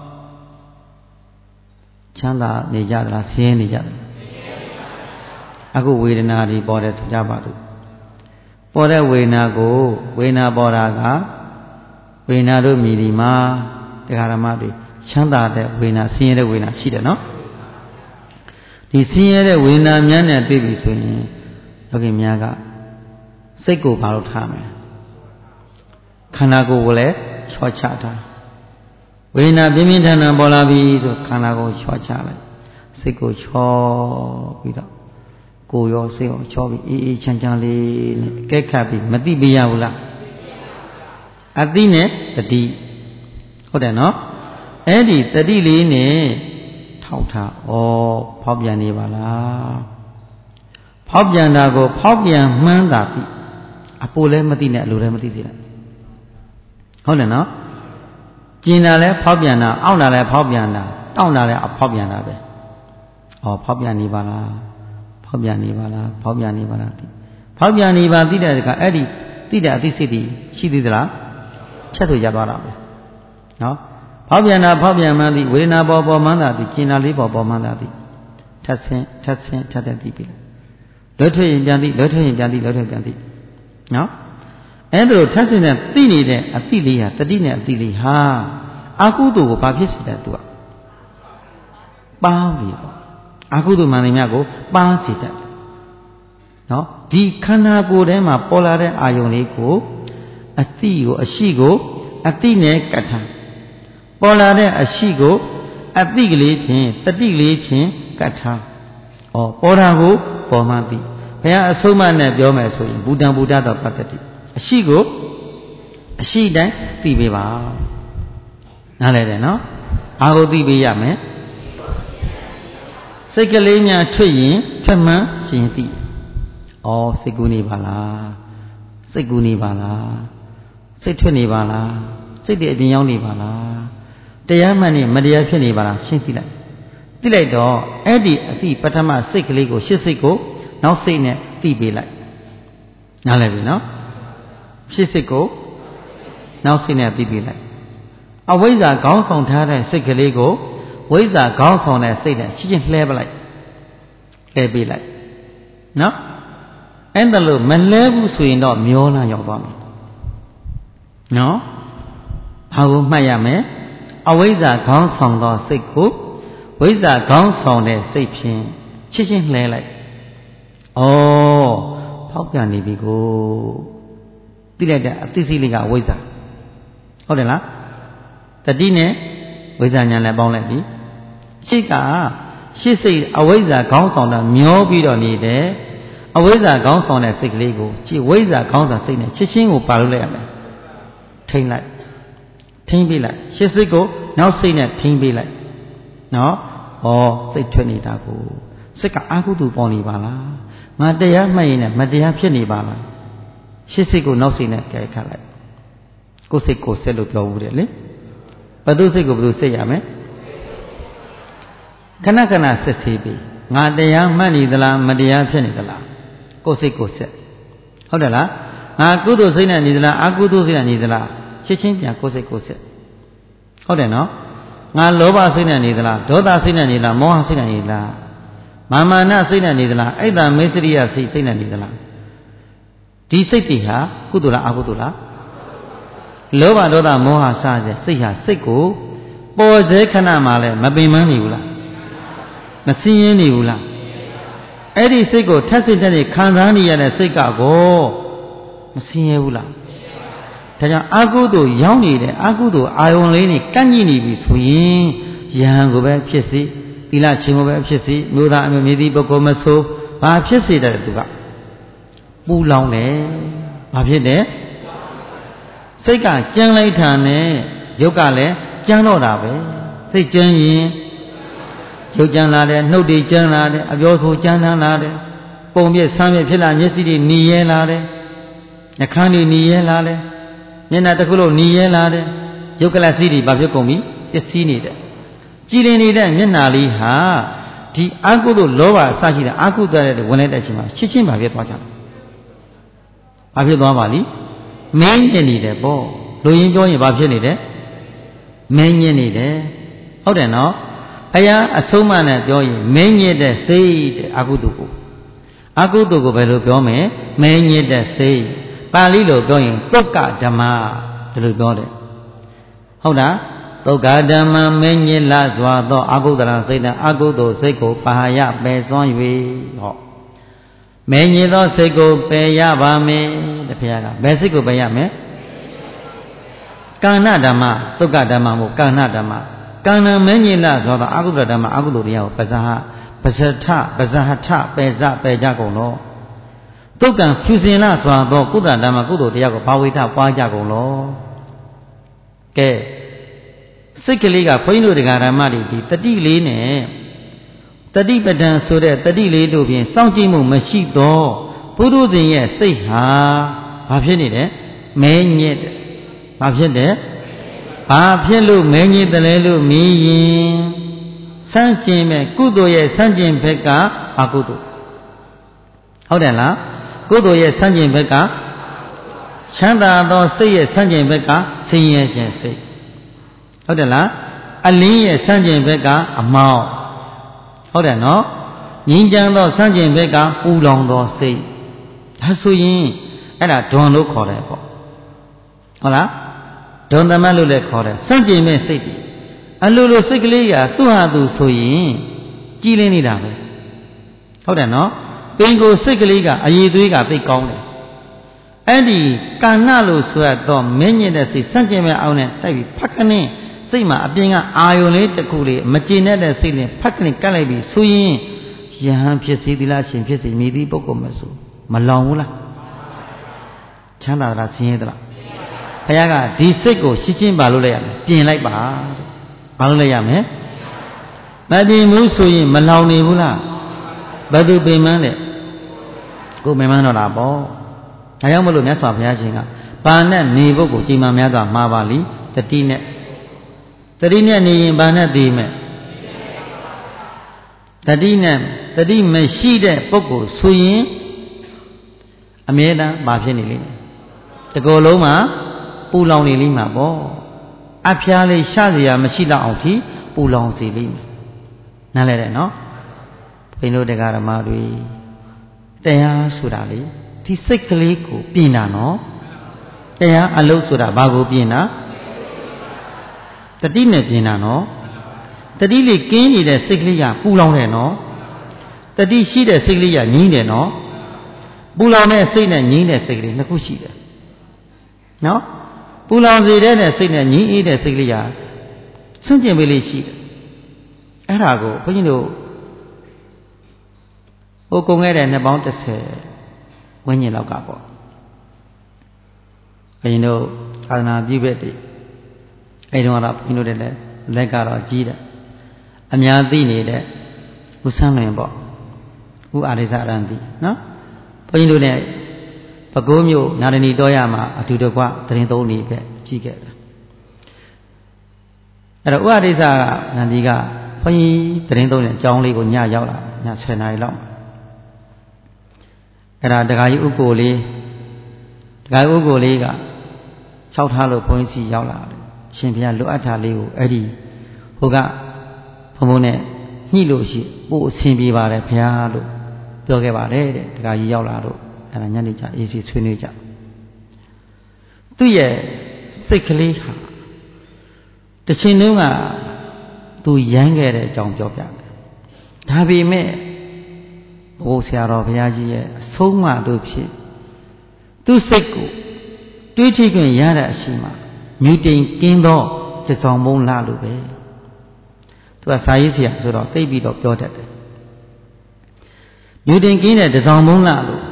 ချမ်းသာနေကြသလားဆင်းရဲနေကြသလားအခုဝေဒနာတွေပေါ်တယ်ဆိုကြပါစို့ပေါ်တဲ့ဝေဒနာကိုဝေဒနာပေါ်တာကဝေဒနာတို့မြည်ဒီမှာတရားဓမ္မတွေချမ်းသာတဲ့ဝေဒနာဆင်းရဲတဲ့ဝေဒနာရှိတယ်နော်ဒီဆင်းရဲတဲ့ဝေဒနာများနဲ့တွေ့ပြီဆိုရင်ယောဂီများကစိတ်ကိုဘာလို့ထားမလဲခန္ဓာကိုယ်ကိုလည်းချောချထားဝေဒနာပြင်းပြင်းထန်ထန်ပေါ်လာပြီဆိုခန္ဓာကိုယ်ချောချလိုက်စိတ်ကိုချောပြီးတော့ကိုယ်ရောစိတ်ရောချောပြီးအေးအေးချမ်းချမ်းလေးနဲ့ကဲခတ်ပြီးမသိပြရဘူးလားအသိနဲ့တတိဟုတ်တယ်နော်အဲ့ဒီတတိလေးနဲ့ထောက်ထားဩဖောက်ပြန်နေပါလားဖောက်ပြန်တာကိုဖောက်ပြန်မှန်းတာပြီအပိုလည်းမသိနဲ့အလိုလည်းမသိသေးလားဟုတ်တယ်နော်ကျင်တာလည်းဖောက်ပြန်တာအောင့်တာလည်းဖောက်ပြန်တာတောင့်တာလည်းဖောက်ပြန်တာပဲဩဖောက်ပြန်နေပါလားဖောက်ပြန်နေပါလားဖောက်ပြန်နေပါလားဖောက်ပြန်နေပါသိတဲ့ကအဲ့ဒီသိတဲ့အသိစိတ်တွေရှိသေးသလားချက်ဆိုရသွားတာပဲနော်ဖောက်ပြန်တာဖောက်ပြန်မှန်းသည်ဝေဒနာပေါ်ပေါ်မှန်းတာသည်ကျင်တာလေးပေါ်ပေါ်မှန်းတာသည်ထပ်ဆင်းထပ်ဆင်းထပ်တဲ့သိပြီလွတ်ထွက်ရင်ပြန်သည်လွတ်ထွက်ရင်ပြန်သည်လွတ်ထွက်ပြန်သည်နော်အဲ့ဒါလိုထပ်ဆင်းတဲ့သိနေတဲ့အသိလေးဟာတတိနဲ့အသိလေးဟာအာဟုတုကိုဘာဖြစ်စေတယ်သူကပါးပြီပေါ့အာဟုတုမှန်တယ်များကိုပါးစေတတ်တယ်နော်ဒီခန္ဓာကိုယ်ထဲမှာပေါ်လာတဲ့အာယုံလေးကိုအသိကိုအရှိကိုအသိနဲ့ကတ်ထားပေါ်လာတဲ့အရှိကိုအသိကလေးဖြင့်တတိကလေးဖြင့်ကတ်ထားဩပေါ်တာကိုပေါ်မှသိဘုရားအဆုံးအမနဲ့ပြောမယ်ဆိုရင်ဘူတံဘူတသောပတ္တိအရှိကိုအရှိတိုင်းသိပေးပါနားလည်တယ်နော်ဘာကိုသိပေးရမလဲစိတ်ကလေးများထွက်ရင်ထွက်မှန်းရှင်သိဩစိတ်ကူးနေပါလားစိတ်ကူးနေပါလားစိတ်ထွက်နေပါလားစိတ်တွေအပြင်ရောက်နေပါလားတရားမှန်နေမတရားဖြစ်နေပါလားရှင်းသိလိုက်သိလိုက်တော့အဲ့ဒီအသိပထမစိတ်ကလေးကိုရှစ်စိတ်ကိုနောက်စိတ်နဲ့သိပေးလိုက်နားလည်ပြီနော်ရှစ်စိတ်ကိုနောက်စိတ်နဲ့သိပေးလိုက်အဝိဇ္ဇာခေါင်းဆောင်ထားတဲ့စိတ်ကလေးကိုဝိဇ္ဇာခေါင်းဆောင်တဲ့စိတ်နဲ့ရှင်းချင်းလှဲပလိုက်လှဲပေးလိုက်နော်အဲ့ဒါလို့မလဲဘူးဆိုရင်တော့မျောလာရောက်သွားမယ်နော်ဘာကိုမှတ်ရမလဲအဝိဇ္ဇာခေါင်းဆောင်သောစိတ်ကိုဝိဇ္ဇာခေါင်းဆောင်တဲ့စိတ်ဖြင့်ချစ်ချင်းလှဲလိုက်ဩဖောက်ပြန်နေပြီကိုသိလိုက်တဲ့အသိစိတ်လေးကဝိဇ္ဇာဟုတ်တယ်လားတတိနဲ့ဝိဇ္ဇာညာနဲ့ပေါင်းလိုက်ပြီရှစ်ကရှစ်စိတ်အဝိဇ္ဇာခေါင်းဆောင်တာမျောပြီးတော့နေတယ်အဝိဇ္ဇာခေါင်းဆောင်တဲ့စိတ်ကလေးကိုကြည့်ဝိဇ္ဇာခေါင်းဆောင်စိတ်နဲ့ချစ်ချင်းကိုပါလို့လိုက်ရမယ်ထိမ့်လိုက်ထိမ့်ပေးလိုက်ရှစ်စိတ်ကိုနောက်စိတ်နဲ့ထိမ့်ပေးလိုက်နော်ဩစိတ်ထွက်နေတာကိုစိတ်ကအာဟုတုပေါ်နေပါလားငါတရားမှတ်ရင်လည်းမတရားဖြစ်နေပါလားရှစ်စိတ်ကိုနောက်စိတ်နဲ့ကြိုက်ခတ်လိုက်ကိုယ်စိတ်ကိုဆက်လို့ပြောဦးတယ်လေဘယ်သူစိတ်ကိုဘယ်သူစိတ်ရမယ်ခဏခဏဆက်ဆေးပြီးငါတရားမှတ်နေသလားမတရားဖြစ်နေသလားကိုယ်စိတ်ကိုဆက်ဟုတ်တယ်လားငါကုသိုလ်စိတ်နဲ့နေသလားအကုသိုလ်စိတ်နဲ့နေသလားချက်ချင်းပြန်ကိုယ်စိတ်ကိုဆက်ဟုတ်တယ်နော်ငါလောဘစိတ်နဲ့နေသလားဒေါသစိတ်နဲ့နေသလားမောဟစိတ်နဲ့နေသလားမာမာနစိတ်နဲ့နေသလားအိတ်တမေစရိယစိတ်စိတ်နဲ့နေသလားဒီစိတ်တွေဟာကုသိုလ်လားအကုသိုလ်လားလောဘဒေါသမောဟစတဲ့စိတ်ဟာစိတ်ကိုပေါ်စေခဏမှလည်းမပင်ပန်းနေဘူးလားမစင်းရဲနေဘူးလားအဲ့ဒီစိတ်ကိုထက်စိတ်တဲ့ခံစားနေရတဲ့စိတ်ကကိုမစင်းရဲဘူးလားဒါကြောင့်အကုသိုလ်ရောက်နေတဲ့အကုသိုလ်အာယုံလေးနဲ့ကန့်ညှိနေပြီဆိုရင်ယဟန်ကိုပဲဖြစ်စီသီလရှင်ကိုပဲဖြစ်စီမျိုးသားအမျိုးမြေသည်ပုဂ္ဂိုလ်မဆိုးဘာဖြစ်စေတဲ့သူကပူလောင်တယ်ဘာဖြစ်တယ်စိတ်ကကြမ်းလိုက်တာနဲ့ရုပ်ကလည်းကြမ်းတော့တာပဲစိတ်ကြမ်းရင်ရုပ်ကြမ်းလာတယ်နှုတ်တွေကြမ်းလာတယ်အပြောဆိုကြမ်းတမ်းလာတယ်ပုံပြည့်ဆမ်းပြည့်ဖြစ်လာမျက်စိတွေหนีရဲလာတယ်နှာခမ်းတွေหนีရဲလာတယ်မျက်နှာတစ်ခုလုံးหนีရဲလာတယ်ရုပ်ကလစီတွေဘာဖြစ်ကုန်ပြီပျက်စီးနေတယ်ကြည်လင်နေတဲ့မျက်နှာလေးဟာဒီအကုသိုလ်လောဘအစရှိတဲ့အကုသိုလ်တဲ့ဝင်လိုက်တဲ့အချိန်မှာချစ်ချင်းဘာဖြစ်သွားကြလဲဘာဖြစ်သွားပါလိမင်းညင်နေတယ်ပေါ့လူရင်းပြောရင်ဘာဖြစ်နေတယ်မင်းညင်နေတယ်ဟုတ်တယ်နော်ဘုရားအဆုံးအမနဲ့ပြောရင်မင်းညစ်တဲ့စိတ်တဲ့အကုသိုလ်ကိုအကုသိုလ်ကိုဘယ်လိုပြောမလဲမင်းညစ်တဲ့စိတ်ပါဠိလိုပြောရင်သုက္ကဓမ္မဒီလိုပြောတယ်ဟုတ်လားသုက္ကဓမ္မမင်းညစ်လာစွာသောအကုသလစိတ်နဲ့အကုသိုလ်စိတ်ကိုပါရပယ်စွမ်း၍ဟောမင်းညစ်သောစိတ်ကိုပယ်ရပါမယ်တဲ့ဘုရားကဘယ်စိတ်ကိုပယ်ရမလဲကာဏဓမ္မသုက္ကဓမ္မမို့ကာဏဓမ္မကံဏမင်းကြီးလားဆိုတော့အကုသိုလ်ဓမ္မအကုသိုလ်တရားကိုပဇာဟပဇထပဇဟထပေဇပယ်ကြကုန်တော့တုတ်ကံဖြူစင်လားဆိုတော့ကုသဓမ္မကုသိုလ်တရားကိုဘာဝိထပွားကြကုန်လို့ကဲစိတ်ကလေးကဘုန်းကြီးတို့တရားဓမ္မတွေဒီတတိလေးနဲ့တတိပဒံဆိုတဲ့တတိလေးတို့ဖြင့်စောင့်ကြည့်မှုမရှိတော့ဘုရုဇဉ်ရဲ့စိတ်ဟာဘာဖြစ်နေတယ်မဲညစ်တယ်ဘာဖြစ်တယ်ဘာဖြစ်လို့မင်းကြီးတလဲလို့မီးရင်စမ်းကျင်မဲ့ကုသိုလ်ရဲ့စမ်းကျင်ဘက်ကအကုသိုလ်ဟုတ်တယ်လားကုသိုလ်ရဲ့စမ်းကျင်ဘက်ကချမ်းသာသောစိတ်ရဲ့စမ်းကျင်ဘက်ကဆင်းရဲခြင်းစိတ်ဟုတ်တယ်လားအလင်းရဲ့စမ်းကျင်ဘက်ကအမောက်ဟုတ်တယ်နော်ငြိမ်းချမ်းသောစမ်းကျင်ဘက်ကပူလောင်သောစိတ်ဒါဆိုရင်အဲ့ဒါဒွန်လို့ခေါ်တယ်ပေါ့ဟုတ်လားဒုံသမတ်လို့လည်းခေါ်တယ်စန့်ကျင်မဲ့စိတ်အလိုလိုစိတ်ကလေးကသူ့ဟာသူဆိုရင်ကြည်လင်းနေတာပဲဟုတ်တယ်နော်ပင်ကိုစိတ်ကလေးကအည်သွေးကသိကောင်းတယ်အဲ့ဒီကာဏလို့ဆိုရတော့မင်းညစ်တဲ့စိတ်စန့်ကျင်မဲ့အောင်နဲ့တိုက်ပြီးဖက်ကနေစိတ်မှာအပြင်ကအာယုံလေးတစ်ခုလေးမကျင်တဲ့စိတ်နဲ့ဖက်ကနေကတ်လိုက်ပြီးဆိုရင်ယဟန်ဖြစ်စီသီလရှင်ဖြစ်စီမိသည့်ပုဂ္ဂိုလ်မဆိုမလောင်ဘူးလားချမ်းသာသလားဆင်းရဲသလားဘုရားကဒီစိတ်ကိုရှင်းချင်းပါလို့လိုက်ရမယ်ပြင်လိုက်ပါဘာလို့လိုက်ရမလဲမပြင်ဘူးဆိုရင်မလောင်နေဘူးလားဘယ်သူပင်မန်းလဲကိုပင်မန်းတော့တာပေါ့ဒါကြောင့်မလို့မြတ်စွာဘုရားရှင်ကပါနဲ့နေဖို့ကိုချိန်မှများစွာမှာပါလိတတိနဲ့တတိနဲ့နေရင်ဘာနဲ့သိမဲ့တတိနဲ့တတိမရှိတဲ့ပုဂ္ဂိုလ်ဆိုရင်အမြဲတမ်းဘာဖြစ်နေလိမ့်မယ်တကောလုံးမှာပူလောင်နေလိမ့်မှာပေါ့အဖျားလေးရှာစရာမရှိတော့အောင်ထိပူလောင်စေလိမ့်မယ်နားလဲတဲ့နော်ဘုန်းကြီးတို့တရားဓမ္မတွေတရားဆိုတာလေဒီစိတ်ကလေးကိုပြင်တာနော်တရားအလုပ်ဆိုတာဘာကိုပြင်တာတတိနဲ့ပြင်တာနော်တတိလေးကင်းနေတဲ့စိတ်ကလေးကပူလောင်တယ်နော်တတိရှိတဲ့စိတ်ကလေးကငြိမ့်တယ်နော်ပူလောင်တဲ့စိတ်နဲ့ငြိမ့်တဲ့စိတ်ကလေးနှစ်ခုရှိတယ်နော်ပူလောင်စေတဲ့စိတ်နဲ့ငြိမ့်အေးတဲ့စိတ်ကလေးကဆန့်ကျင်ပေးလေးရှိတယ်အဲ့ဒါကိုဘုန်းကြီးတို့ဟိုကုန်ခဲ့တဲ့နှစ်ပေါင်းတစ်ဆယ်ဝန်းကျင်လောက်ကပေါ့ဘုန်းကြီးတို့သာသနာပြုဘက်တည်းအဲ့တုန်းကတော့ဘုန်းကြီးတို့လည်းလက်ကတော့ကြီးတယ်အများသိနေတဲ့ဦးဆန်းလွင်ပေါ့ဦးအာရိစရန်တီနော်ဘုန်းကြီးတို့လည်းပဲခူးမြို့နာရဏီတော်ရမှာအတူတကွတရင်သုံးနေပဲကြီးခဲ့တယ်အဲ့တော့ဦးအာရိစရန်တီကဘုန်းကြီးတရင်သုံးတဲ့အကြောင်းလေးကိုညရောက်လာညဆယ်နာရီလောက်အဲ့ဒါတခါကြီးဥက္ကိုလေးတခါဥက္ကိုလေးက၆ထားလို့ဘုန်းကြီးစီရောက်လာတယ်ရှင်ဘုရားလိုအပ်တာလေးကိုအဲ့ဒီဟိုကဘုံဘုံနဲ့ညှိလို့ရှိပို့အဆင်ပြေပါတယ်ဘုရားလို့ပြောခဲ့ပါတယ်တဲ့တခါကြီးရောက်လာတော့အဲ့ဒါညနေကျအေးစီဆွေးနွေးကြသူ့ရဲ့စိတ်ကလေးဟာတစ်ချိန်လုံးကသူရမ်းခဲ့တဲ့အကြောင်းပြောပြတယ်ဒါပေမဲ့ဘုရားဆရာတော်ဘုရားကြီးရဲ့အဆုံးအမတို့ဖြစ်သူ့စိတ်ကိုတွေးကြည့်ခွင့်ရတဲ့အရှိမှာမြူတိန်ကင်းသောကြဆောင်မုံလာလို့ပဲသူကစာရေးဆရာဆိုတော့သိပြီးတော့ပြောတတ်တယ်မြူတိန်ကင်းတဲ့ကြဆောင်မုံလာလို့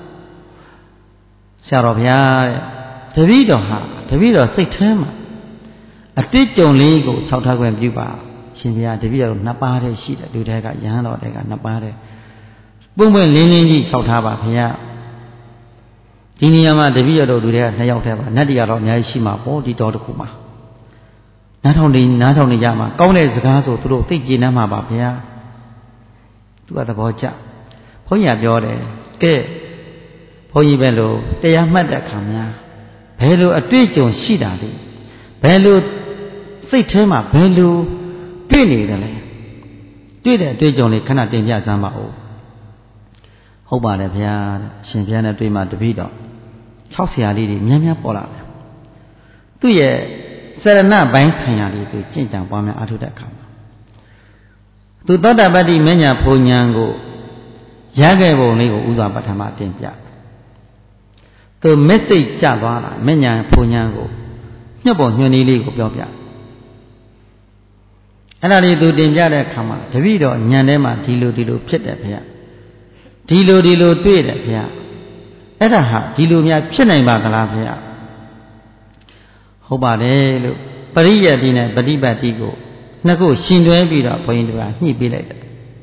ဆရာတော်ဘုရားတဲ့တပည့်တော်ဟာတပည့်တော်စိတ်ထဲမှာအတိတ်ကြုံလေးကို၆ထားခွင့်ပြုပါရှင်ဘုရားတပည့်တော်နှစ်ပါးတည်းရှိတယ်လူတွေကရဟန်းတော်တွေကနှစ်ပါးတည်းပွင့်ပွင့်လင်းလင်းကြီး၆ထားပါဘုရားဒီနေရာမှာတပည့်တော်လူတွေကနှစ်ယောက်တည်းပါနတ်တရားတော်အများကြီးရှိမှာပေါ့ဒီတော်တစ်ခုမှာနားထောင်နေနားထောင်နေကြမှာကောင်းတဲ့စကားဆိုသူတို့သိကျင်နှမ်းမှာပါဘုရားသူကသဘောကျဘုန်းကြီးကပြောတယ်ကဲဘုန်းကြီးပဲလို့တရားမှတ်တဲ့အခါများဘယ်လိုအတွေ့အကြုံရှိတာလဲဘယ်လိုစိတ်ထဲမှာဘယ်လိုတွေ့နေတယ်လဲတွေ့တဲ့အတွေ့အကြုံလေးခဏတင်ပြစမ်းပါဦးဟုတ်ပါတယ်ဗျာအရှင်ဘုရားနဲ့တွေ့မှတပည့်တော်၆ဆရာလေးတွေများများပေါ်လာတယ်သူ့ရဲ့စရဏပိုင်းဆိုင်ရာလေးသူကျင့်ကြံပွားများအားထုတ်တဲ့အခါမှာသူသောတာပတ္တိမဉ္ဇဉ်ဘုံဉဏ်ကိုရခဲ့ပုံလေးကိုဥစွာပထမတင်ပြသူမက်စိတ်ကြသွားတာမဉ္ဇဉ်ဘုံဉဏ်ကိုညှပ်ပုံညွှန်နည်းလေးကိုပြောပြအဲ့ဒါလေးသူတင်ပြတဲ့အခါမှာတပည့်တော်ဉာဏ်ထဲမှာဒီလိုဒီလိုဖြစ်တယ်ဗျာဒီလိုဒီလိုတွေ့တယ်ဗျာအဲ့ဒါဟာဒီလိုများဖြစ်နိုင်ပါသလားဗျာဟုတ်ပါတယ်လို့ပရိယတ်တိနဲ့ပฏิပတ်တိကိုနှစ်ခုရှင်တွဲပြီးတော့ဘုန်းကြီးတို့ကညှိပေးလိုက်တယ်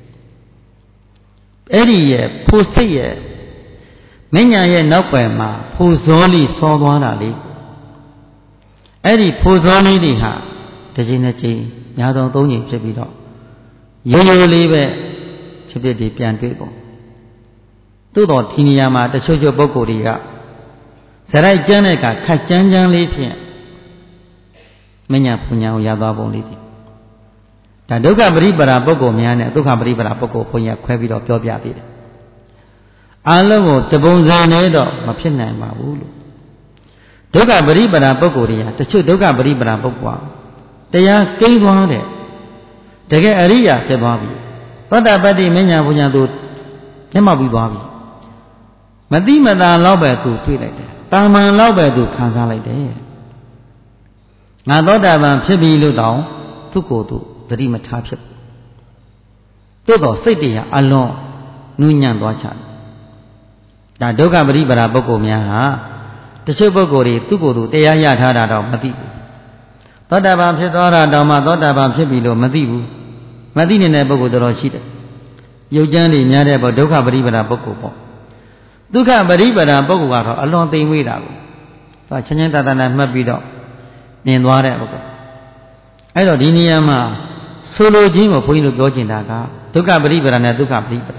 အဲ့ဒီရဲ့ဖို့စိတ်ရဲ့မဉ္ဇဉ်ရဲ့နောက်ပယ်မှာဖို့ဇောလေးစောသွားတာလေအဲ့ဒီဖို့ဇောလေးတွေဟာတစ်ချိန်တစ်ချိန်ညာဆုံးသုံးချိန်ဖြစ်ပြီးတော့ရိုးရိုးလေးပဲဖြစ်ဖြစ်ဒီပြန်တွေ့ပုံသို့တော်ဒီနေရာမှာတချို့ချို့ပုဂ္ဂိုလ်တွေကဇရိုက်ကျမ်းတဲ့ကခက်ကြမ်းကြမ်းလေးဖြင့်မညာပူညာကိုရသွားပုံလေးဒီဒါဒုက္ခပရိပရာပုဂ္ဂိုလ်များနဲ့ဒုက္ခပရိပရာပုဂ္ဂိုလ်ဘုန်းကြီးခွဲပြီးတော့ပြောပြသေးတယ်အလုံးကိုတပုံစံနဲ့တော့မဖြစ်နိုင်ပါဘူးလို့ဒုက္ခပရိပရာပုဂ္ဂိုလ်တွေကတချို့ဒုက္ခပရိပရာပုဂ္ဂိုလ်တရားကိန်းသွားတဲ့တကယ်အရိယာဖြစ်သွားပြီသောတာပတ္တိမဉ္ဇဉ်ဘုံညာသူမျက်မှောက်ပြီးသွားပြီမတိမတာလောက်ပဲသူတွေ့လိုက်တယ်တာမန်လောက်ပဲသူခံစားလိုက်တယ်ငါသောတာပန်ဖြစ်ပြီလို့တောင်သူ့ကိုယ်သူသတိမထားဖြစ်ဘူးသို့တော့စိတ်တရားအလွန်နူးညံ့သွားချတယ်ဒါဒုက္ခပရိပဒါပုဂ္ဂိုလ်များဟာတချို့ပုဂ္ဂိုလ်တွေသူ့ကိုယ်သူတရားရထားတာတော့မသိဘူးသောတာပန်ဖြစ်သွားတာတောင်မှသောတာပန်ဖြစ်ပြီလို့မသိဘူးမသိနေတဲ့ပုဂ္ဂိုလ်တော်တော်ရှိတယ်ယုတ်ကျမ်းတွေများတဲ့ပေါ့ဒုက္ခပရိပဒါပုဂ္ဂိုလ်ပေါ့ဒုက္ခပရိပဒါပုဂ္ဂိုလ်ကတော့အလွန်သိမ်မွေးတာကိုသူချင်းချင်းတတနာမှတ်ပြီးတော့မြင်သွားတဲ့ပုဂ္ဂိုလ်အဲ့တော့ဒီနေရာမှာဆိုလိုခြင်းကိုဘုန်းကြီးတို့ပြောချင်တာကဒုက္ခပရိပဒါနဲ့ဒုက္ခပရိပဒါ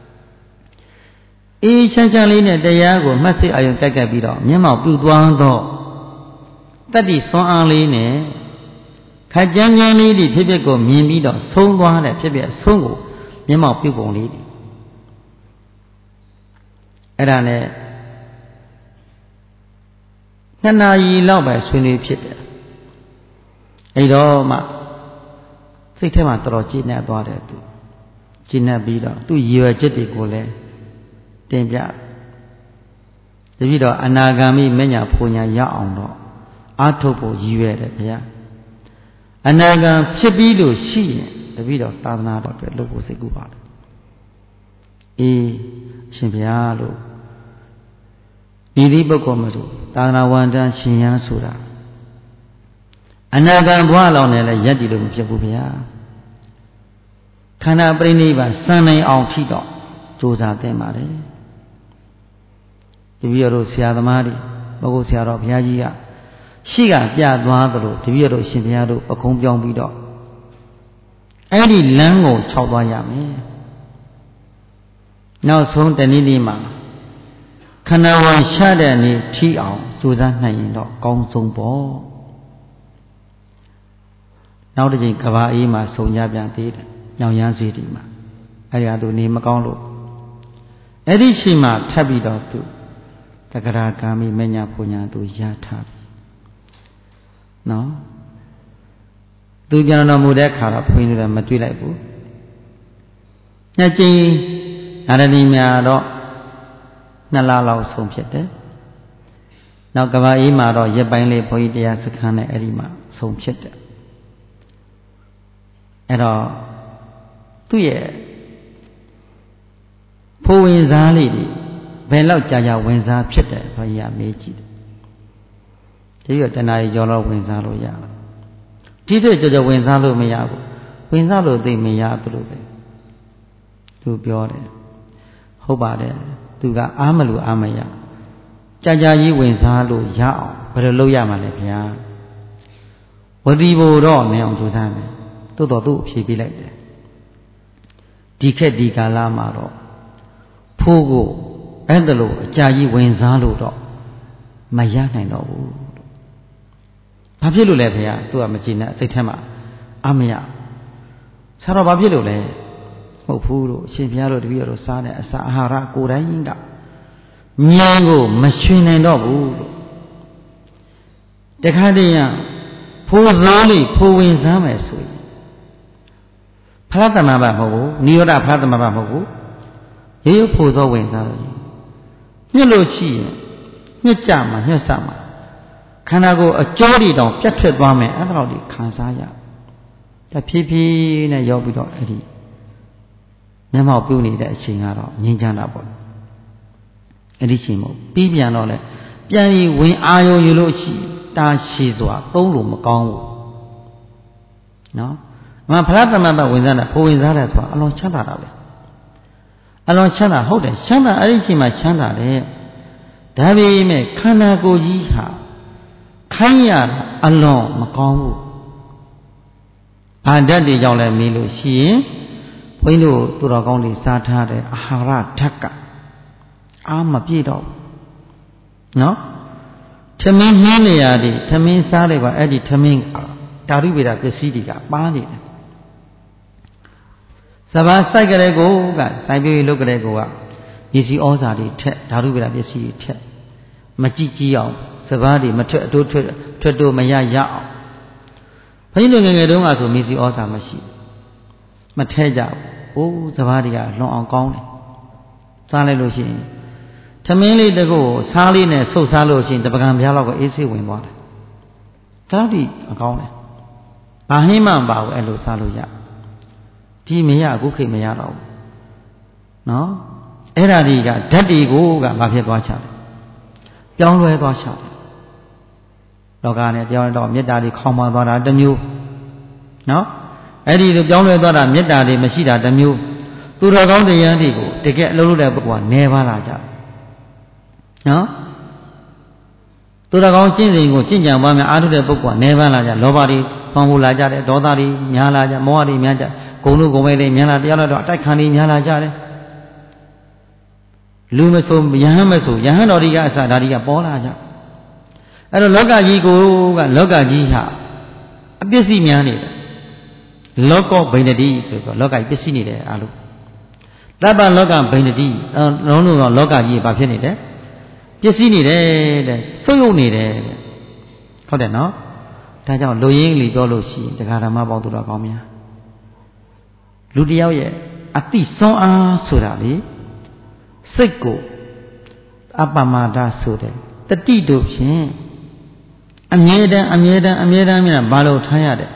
အေးချမ်းချမ်းလေးနဲ့တရားကိုမှတ်စိတ်အာရုံကြိုက်ကြပြီးတော့မျက်မှောက်ပြုသွားတော့တတ္တိစွမ်းအားလေးနဲ့ခက်ကြမ်းကြမ်းလေးတွေဖြစ်ဖြစ်ကိုမြင်ပြီးတော့ဆုံးသွားတဲ့ဖြစ်ဖြစ်အဆုံးကိုမျက်မှောက်ပြုပုံလေးတွေအဲ့ဒါနဲ့နှစ်နာရီလောက်ပဲဆွေးနွေးဖြစ်တယ်အဲ့တော့မှစိတ်ထဲမှာတော်တော်ကြည်နက်သွားတယ်သူကြည်နက်ပြီးတော့သူ့ရည်ရွယ်ချက်တွေကိုလည်းတင်ပြတပည့်တော်အနာဂမ်မိမညာဖူညာရအောင်တော့အာထုတ်ဖို့ရည်ရွယ်တယ်ဗျာအနာဂမ်ဖြစ်ပြီးလို့ရှိရင်တပည့်တော်သာသနာတော်အတွက်လုပ်ဖို့စိတ်ကူးပါတယ်အေးအရှင်ဗျာလို့ဒီဒီပုဂ္ဂိုလ်မဆိုသာသနာဝန်တန်းရှင်ရန်ဆိုတာအနာဂမ်ဘဝလောက်နဲ့လည်းယက်တည်လို့မဖြစ်ဘူးဗျာခန္ဓာပရိနိဗ္ဗာန်စံနိုင်အောင်ဖြစ်တော့ကြိုးစားသင့်ပါတယ်တပည့်တော်ဆရာသမားတွေဘုရားဆရာတော်ဘုရားကြီးကရှိကပြသွားသလိုတပည့်တော်ရှင်ဘုရားတို့ပခုံးပြောင်းပြီးတော့အဲ့ဒီလမ်းကိုခြောက်သွားရမယ်နောက်ဆုံးတနည်းနည်းမှာခန္ဓာဝင်ရှားတဲ့နေ့ထီအောင်ကြိုးစားနိုင်ရင်တော့ကောင်းဆုံးပေါ့နောက်တစ်ချိန်ကဘာအေးမှာစုံကြပြန်သေးတယ်ညောင်ရမ်းစီတီမှာအဲ့ဒီအတူနေမကောင်းလို့အဲ့ဒီရှိမှထပ်ပြီးတော့သူတက္ကရာဂ ामि မညာပူညာသူရထားပြီနော်သူပြန်တော်မူတဲ့ခါတော့ဘုန်းကြီးတို့မတွေ့လိုက်ဘူးညကျင်းနာရဏီများတော့နှစ်လလောက်ဆုံးဖြစ်တယ်နောက်ကဘာအေးမှာတော့ရက်ပိုင်းလေးဘုန်းကြီးတရားစခန်းနဲ့အဲ့ဒီမှာဆုံးဖြစ်တယ်အဲ့တော့သူ့ရဲ့ဖိုးဝင်စားလေးတွေဘယ်လောက်ကြာကြာဝင်စားဖြစ်တယ်ဘုရားမေးကြည့်တယ်ဒီရတဏှာကြီးကြောတော့ဝင်စားလို့ရလားဒီတဲ့ကြောကြောဝင်စားလို့မရဘူးဝင်စားလို့သိမရဘူးလို့ပဲသူပြောတယ်ဟုတ်ပါတယ်သူကအားမလို့အားမရကြာကြာကြီးဝင်စားလို့ရအောင်ဘယ်လိုလုပ်ရမှာလဲဗျာဝတိဘိုတော့မအောင်ကြိုးစားမယ်သို့တော်သူ့အဖြေပေးလိုက်တယ်ဒီခက်ဒီကာလမှာတော့ဖိုးကိုအဲ့ဒါလို့အကြာကြီးဝင်စားလို့တော့မရနိုင်တော့ဘူးဘာဖြစ်လို့လဲဖေဟာသူကမကြည်နဲ့စိတ်ထဲမှာအမရဆရာတော်ဘာဖြစ်လို့လဲမဟုတ်ဘူးလို့အရှင်ဘုရားတို့တပည့်တော်စားတဲ့အစာအာဟာရကိုယ်တိုင်ကဉာဏ်ကိုမရှင်နိုင်တော့ဘူးလို့တခါတည်းရဖိုးစားလိဖိုးဝင်စားမယ်ဆိုရင်ဖလားသမဘာမဟုတ်ဘူးနိရောဓဖလားသမဘာမဟုတ်ဘူးရေရုပ်ဖို့သောဝင်စားလို့ညှစ်လို့ရှိရင်ညှစ်ကြမှာညှစ်ဆမှာခန္ဓာကိုယ်အကျော်တွေတောင်ပြတ်ထွက်သွားမယ်အဲ့ဒါတော့ဒီခံစားရတဖြည်းဖြည်းနဲ့ရောက်ပြီးတော့အဲ့ဒီမျက်မှောက်ပြုနေတဲ့အချိန်ကတော့ငြိမ်းချမ်းတာပေါ့အဲ့ဒီချိန်မို့ပြီးပြန်တော့လေပြန်ပြီးဝင်အာယုံယူလို့ရှိတာရှိစွာသုံးလို့မကောင်းဘူးနော်မဖလားသမဘဝင်စားတာဖိုးဝင်စားတယ်ဆိုတာအလွန်ချမ်းသာတာပဲအလွန်ချမ်းသာဟုတ်တယ်ချမ်းသာအဲ့ဒီချိန်မှာချမ်းသာတယ်ဒါပေမဲ့ခန္ဓာကိုယ်ကြီးဟာခိုင်းရတာအလွန်မကောင်းဘူးဘာဓာတ်တွေကြောင့်လဲမေးလို့ရှိရင်ဘုန်းကြီးတို့သူတော်ကောင်းတွေစားထားတဲ့အာဟာရဓာတ်ကအာမပြည့်တော့နော်ထမင်းနှင်းနေရသည်ထမင်းစားတယ်ကအဲ့ဒီထမင်းဓာတုဗေဒပစ္စည်းတွေကပါနေတယ်စဘာစိုက်ကြတဲ့ကိုကစိုက်ပြေးလုပ်ကြတဲ့ကိုကဒီစီဩဇာတွေထက်ဓာတုဗေဒပစ္စည်းတွေထက်မကြည့်ကြည့်အောင်စဘာတွေမထွက်အတိုးထွက်ထွက်တို့မရရအောင်ဘုန်းကြီးတို့ငယ်ငယ်တုန်းကဆိုမီစီဩဇာမရှိမထဲကြဘူးအိုးစဘာတွေကလွန်အောင်ကောင်းတယ်စားလိုက်လို့ရှိရင်ထမင်းလေးတကုတ်စားလေးနဲ့ဆုပ်စားလို့ရှိရင်တပကံပြားလောက်ကအေးဆေးဝင်သွားတယ်ဒါတော့ဒီအကောင်းတယ်ဘာဟင်းမှမပါဘူးအဲ့လိုစားလို့ရဒီမရအခုခေတ်မရတော့ဘူးနော်အဲ့ဒါတွေကဓာတ်တွေကိုကဘာဖြစ်သွားချလဲပြောင်းလဲသွားချတယ်လောကနဲ့တရားနဲ့တော့မေတ္တာတွေခေါင်းပါသွားတာတစ်မျိုးနော်အဲ့ဒီလိုပြောင်းလဲသွားတာမေတ္တာတွေမရှိတာတစ်မျိုးသူတော်ကောင်းတရားတွေကိုတကယ်အလုံးလို့တဲ့ပုဂ္ဂိုလ်ကနေပါလာကြနော်သူတော်ကောင်းကျင့်စဉ်ကိုကျင့်ကြံပါမယ်အားထုတ်တဲ့ပုဂ္ဂိုလ်ကနေပါလာကြလောဘတွေပေါင်းဖို့လာကြတယ်ဒေါသတွေများလာကြမောဟတွေများကြဂုဏ်တို့ဂုဏ်မဲ့တွေများလာတရားတော်အတိုက်ခံတွေများလာကြတယ်လူမဆိုယဟန်မဆိုယဟန်တော်တွေကအစဒါတွေကပေါ်လာကြအဲ့တော့လောကကြီးကိုကလောကကြီးဟာအပစ္စည်းများနေတယ်လောကဗိန္ဒတိဆိုတော့လောကကြီးပစ္စည်းနေတယ်အားလုံးတပ္ပလောကဗိန္ဒတိလုံးလုံးတော့လောကကြီးဘာဖြစ်နေတယ်ပစ္စည်းနေတယ်တဲ့စုပ်ယုပ်နေတယ်တဲ့ဟုတ်တယ်နော်ဒါကြောင့်လူရင်းလီပြောလို့ရှိရင်တရားဓမ္မပေါင်းသူတော်ကောင်းများလူတယောက်ရဲ့အတိစွမ်းအားဆိုတာလေစိတ်ကိုအပ္ပမဒဆိုတဲ့တတိတို့ဖြင့်အမြဲတမ်းအမြဲတမ်းအမြဲတမ်းမြင်ဘာလို့ထားရတယ်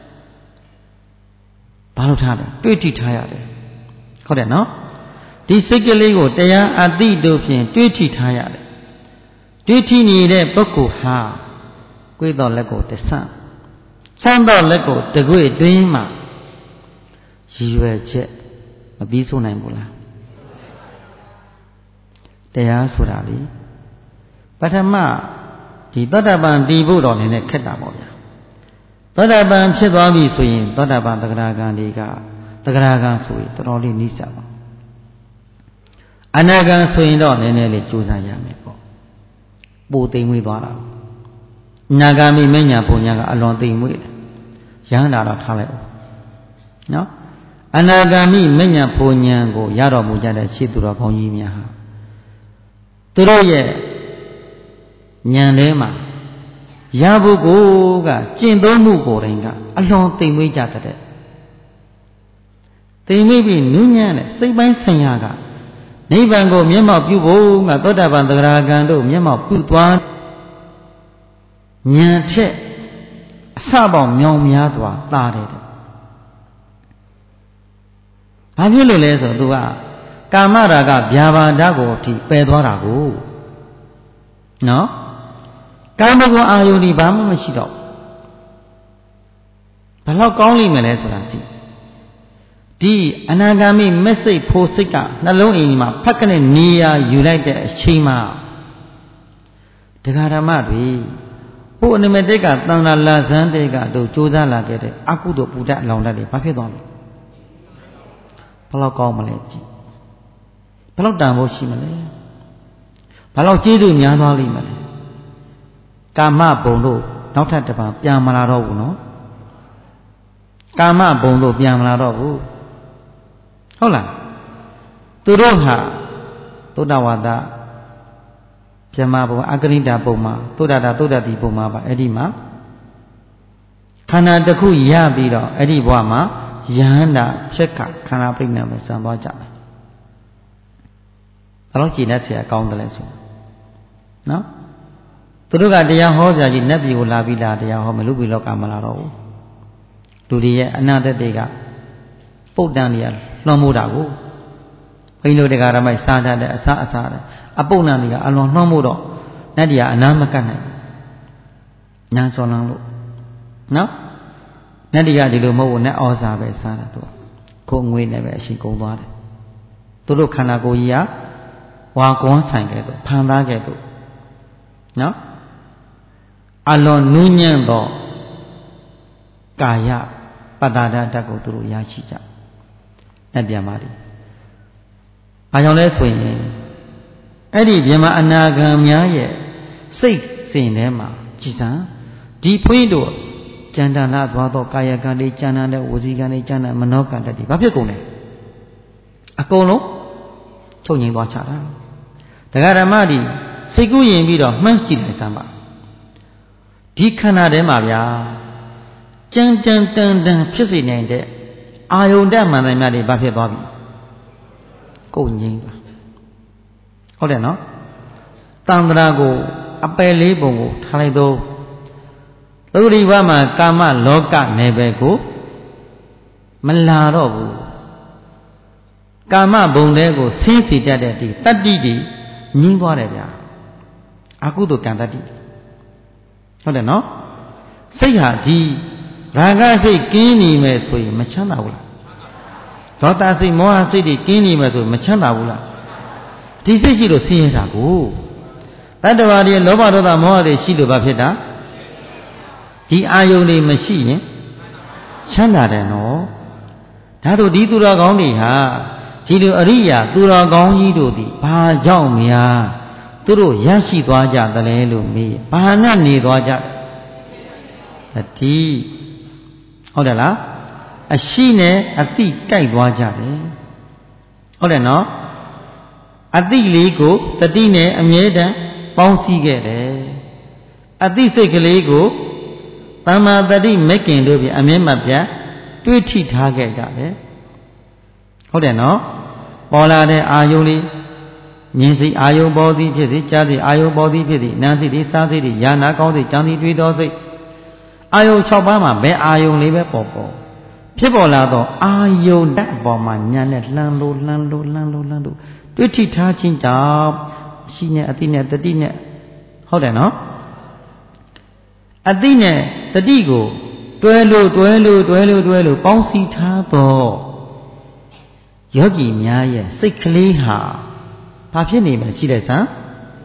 ဘာလို့ထားတယ်တွေးထိထားရတယ်ဟုတ်တယ်နော်ဒီစိတ်ကလေးကိုတရားအတိတို့ဖြင့်တွေးထိထားရတယ်တွေးထိနေတဲ့ပုဂ္ဂိုလ်ဟာကိုယ်တော်လက်ကိုတဆန့်ဆန့်တော်လက်ကိုတကွေ့တွင်းမှာရည်ရွယ်ချက်မပြီးဆုံးနိုင်ဘူးလားတရားဆိုတာလေပထမဒီသောတာပန်တည်ဖို့တော်နေနဲ့ခက်တာပေါ့ဗျာသောတာပန်ဖြစ်သွားပြီဆိုရင်သောတာပန်သဂရဂံတွေကသဂရဂံဆိုရင်တော်တော်လေးနိစ္စပါအနာဂံဆိုရင်တော့နည်းနည်းလေးကြိုးစားရမယ်ပေါ့ပိုသိမ့်မွေးသွားတာနာဂာမိမညာပုံညာကအလွန်သိမ့်မွေးတယ်ရဟန္တာတော့ထားလိုက်အောင်နော်အနာဂါမိမညာပုံညာကိုရတော်မူကြတဲ့ရှေ့သူတော်ကောင်းကြီးများဟာသူတို့ရဲ့ဉာဏ်ထဲမှာရဖို့ကိုကကျင့်သုံးမှုကိုယ်တိုင်ကအလွန်သိမ့်မွေးကြတဲ့သိမ့်မွေးပြီးနုညံ့တဲ့စိတ်ပိုင်းဆိုင်ရာကနိဗ္ဗာန်ကိုမျက်မှောက်ပြုဖို့ကသောတာပန်သဂရဂံတို့မျက်မှောက်ပြုသွားဉာဏ်ထက်အစပေါင်းမြောင်များစွာတာတယ်တဲ့ဘာဖြစ်လို့လဲဆိုသူကကာမရာဂဗျာပါဒကိုအထိပယ်သွားတာကိုနော်ကာမဂုဏ်အာယုန်ဒီဘာမှမရှိတော့ဘယ်လောက်ကောင်းလိမ့်မယ်လဲဆိုတာသိဒီအနာဂါမိမက်စိတ်ဖို့စိတ်ကနှလုံးအိမ်မှာဖက်ကနေနေရာယူလိုက်တဲ့အချိန်မှာတရားဓမ္မတွေဟိုအနိမတိတ်ကတန်လာလာဇန်းတဲ့ကတို့ကြိုးစားလာခဲ့တဲ့အကုသိုလ်ပူတတ်လောင်တတ်တွေဘာဖြစ်သွားလဲဘယ်လောက်ကောင်းမလဲကြည့်ဘယ်လောက်တန်ဖို့ရှိမလဲဘယ်လောက်ကျေးဇူးများသွားလိမ့်မလဲကာမဘုံတို့နောက်ထပ်တစ်ပါးပြန်မလာတော့ဘူးနော်ကာမဘုံတို့ပြန်မလာတော့ဘူးဟုတ်လားသူတို့ဟာသုတ္တဝါဒပြမဘုံအကရိတာဘုံမှာသုဒ္ဓတာသုဒ္ဓတိဘုံမှာပါအဲ့ဒီမှာခန္ဓာတစ်ခုရပြီးတော့အဲ့ဒီဘဝမှာယဟန္တာဖြစ်ခခန္ဓာပြိဏမယ်စံသွားကြမယ်ဘယ်တော့ကြည်နဲ့ဆရာကောင်းတယ်လဲဆိုနော်သူတို့ကတရားဟောကြကြီးနတ်ပြည်ကိုလာပြီးလာတရားဟောမလူပြည်လောကမလာတော့ဘူးလူတွေရဲ့အနာတ္တတွေကပုတ်တန်တွေကလွှမ်းမိုးတာကိုဘိန်းတို့တရားဓမ္မစားတတ်တဲ့အစားအစားအပုတ်နံတွေကအလွန်လွှမ်းမိုးတော့နတ်တွေကအနာမကတ်နိုင်ညာစော်လန်းလို့နော်နတ်တွေကဒီလိုမဟုတ်ဘူးနတ်ဩဇာပဲစားတာသူကိုငွေနဲ့ပဲအရှိကုန်သွားတယ်သူတို့ခန္ဓာကိုယ်ကြီးကဝါကွန်းဆိုင်ခဲ့တော့ဖန်သားခဲ့တော့နော်အလွန်နူးညံ့သောကာယပတ္တာဒတ္တကိုသူတို့ရရှိကြနတ်ပြန်ပါလိဘာကြောင့်လဲဆိုရင်အဲ့ဒီမြမအနာဂံများရဲ့စိတ်စဉ်ထဲမှာကြည်စံဒီဖွင့်တို့ကြံတန်လာသွားသောကာယကံတွေကြံတန်တဲ့ဝစီကံတွေကြံတန်မနောကံတွေဘာဖြစ်ကုန်လဲအကုန်လုံးချုပ်ငြိမ်သွားချတာတရားဓမ္မဒီစိတ်ကူးရင်ပြီးတော့မှန်းကြည့်လိုက်စမ်းပါဒီခန္ဓာထဲမှာဗျာကြံကြံတန်တန်ဖြစ်စေနိုင်တဲ့အာယုန်တမှန်တယ်များတွေဘာဖြစ်သွားပြီကိုငြိမ်သွားဟုတ်တယ်နော်တန်ត្រာကိုအပယ်လေးပုံကိုထားလိုက်တော့သုရိဘမှာကာမလောကနယ်ပယ်ကိုမလာတော့ဘူးကာမဘုံတဲကိုဆင်းစီတတ်တဲ့ဒီတတ္တိတွေငြင်းသွားတယ်ဗျာအကုသိုလ်ကံတတ္တိဟုတ်တယ်နော်စိတ်ဟာဒီရာဂစိတ်ကင်းနေမယ်ဆိုရင်မချမ်းသာဘူးလားဒေါသစိတ်မောဟစိတ်တွေကင်းနေမယ်ဆိုမချမ်းသာဘူးလားဒီစိတ်ရှိလို့ဆင်းရဲတာကိုတတ္တဝါတွေလောဘဒေါသမောဟတွေရှိလို့ဘာဖြစ်တာဒီအာယုန်တွေမရှိရင်ချမ်းသာတယ်နော်ဒါတို့ဒီသူတော်ကောင်းတွေဟာဒီလိုအရိယာသူတော်ကောင်းကြီးတို့သည်ဘာကြောင့်များသူတို့ရရှိသွားကြသလဲလို့မေးဘာနဲ့နေသွားကြသတိဟုတ်တယ်လားအရှိနဲ့အသိကြိုက်သွားကြတယ်ဟုတ်တယ်နော်အသိလေးကိုတတိနဲ့အမြဲတမ်းပေါင်းစည်းခဲ့တယ်အသိစိတ်ကလေးကိုသမ္မာတတိမက်ကင်တို့ဖြင့်အမြဲမပြတ်တွေးထိထားခဲ့ကြတယ်ဟုတ်တယ်နော်ပေါ်လာတဲ့အာယုန်လေးမြင်စိအာယုန်ပေါ်သည်ဖြစ်စေကြားစိအာယုန်ပေါ်သည်ဖြစ်စေနားစိတွေစားစိတွေယာနာကောင်းစိကြံသည်တွေးတော်စိအာယုန်၆ပါးမှာဘယ်အာယုန်လေးပဲပေါ်ပေါ်ဖြစ်ပေါ်လာတော့အာယုန်ဓာတ်အပေါ်မှာညာနဲ့လှမ်းလို့လှမ်းလို့လှမ်းလို့လှမ်းလို့တွေးထိထားခြင်းကြောင့်ရှိနဲ့အတိနဲ့တတိနဲ့ဟုတ်တယ်နော်အတိနဲ့တတိကိုတွဲလို့တွဲလို့တွဲလို့တွဲလို့ပေါင်းစည်းထားတော့ယောဂီများရဲ့စိတ်ကလေးဟာဘာဖြစ်နေမလဲရှိလိုက်စမ်း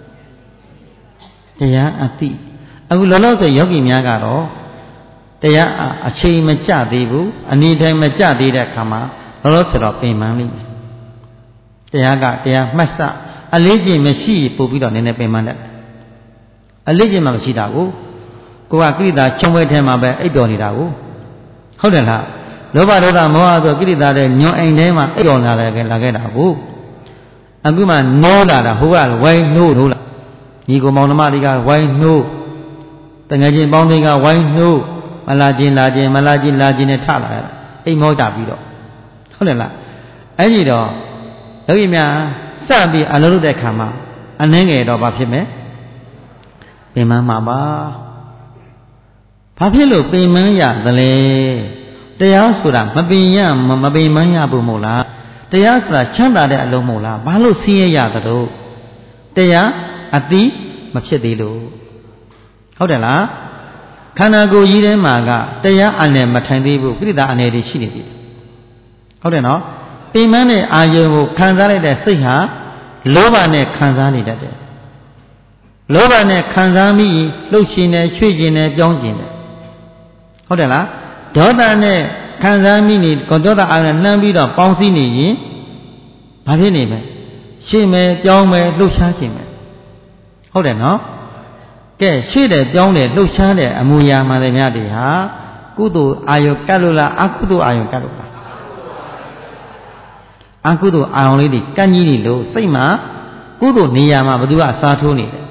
တရားအတိအခုလောလောဆယ်ယောဂီများကတော့တရားအချိန်မကျသေးဘူးအနေတိုင်းမကျသေးတဲ့အခါမှာလောလောဆယ်တော့ပင်ပန်းလိမ့်မယ်တရားကတရားမှတ်စအလေးချိန်မရှိပို့ပြီးတော့နည်းနည်းပင်ပန်းတတ်အလေးချိန်မှမရှိတာကိုကိုကကိရိတာချုံဝဲထဲမှာပဲအိပ်ပျော်နေတာကိုဟုတ်တယ်လားလောဘဒေါသမောဟဆိုကိရိတာတဲ့ညွန်အိမ်ထဲမှာအိပ်ပျော်လာတယ်လာခဲ့တာကိုအခုမှနောလာတာဟိုကဝိုင်းနှိုးနှိုးလာညီကောင်မောင်နှမတွေကဝိုင်းနှိုးတငယ်ချင်းပေါင်းတွေကဝိုင်းနှိုးမလာခြင်းလာခြင်းမလာခြင်းလာခြင်းနဲ့ထလာရတာအိမ်မောကြပြီးတော့ဟုတ်တယ်လားအဲ့ဒီတော့ယောဂီများစပြီးအလုံးလုပ်တဲ့ခါမှာအနှင်းငယ်တော့ဘာဖြစ်မယ်ပင်မမှာပါဘာဖြစ်လို့ပင်မရသလဲတရားဆိုတာမပင်ရမပင်မရဘူးမို့လားတရားဆိုတာချမ်းသာတဲ့အလုံးမို့လားဘာလို့ဆင်းရဲရသလဲတရားအတိမဖြစ်သေးလို့ဟုတ်တယ်လားခန္ဓာကိုယ်ကြီးထဲမှာကတရားအနယ်မထိုင်သေးဘူးကိရိတာအနယ်တွေရှိနေပြီဟုတ်တယ်နော်ပင်မတဲ့အာယုံကိုခံစားလိုက်တဲ့စိတ်ဟာလောဘနဲ့ခံစားနေတတ်တယ်လောဘနဲ့ခံစားမိလှုပ်ရှင်တယ်ရွှေ့ရှင်တယ်ပြောင်းရှင်တယ်ဟုတ်တယ်လားဒေါသနဲ့ခံစားမိနေဒေါသအာရုံနှမ်းပြီးတော့ပေါင်းစည်းနေရင်ဘာဖြစ်နေမလဲရှေ့မယ်ပြောင်းမယ်လှုပ်ရှားခြင်းမယ်ဟုတ်တယ်နော်ကဲရှေ့တယ်ပြောင်းတယ်လှုပ်ရှားတယ်အမူအရာမှန်တယ်များတွေဟာကုသိုလ်အာယုကတ်လို့လားအကုသိုလ်အာယုကတ်လို့လားအကုသိုလ်အာယုလေးတွေကန့်ကြီးနေလို့စိတ်မှာကုသိုလ်နေရာမှာဘသူကအစားထိုးနေတယ်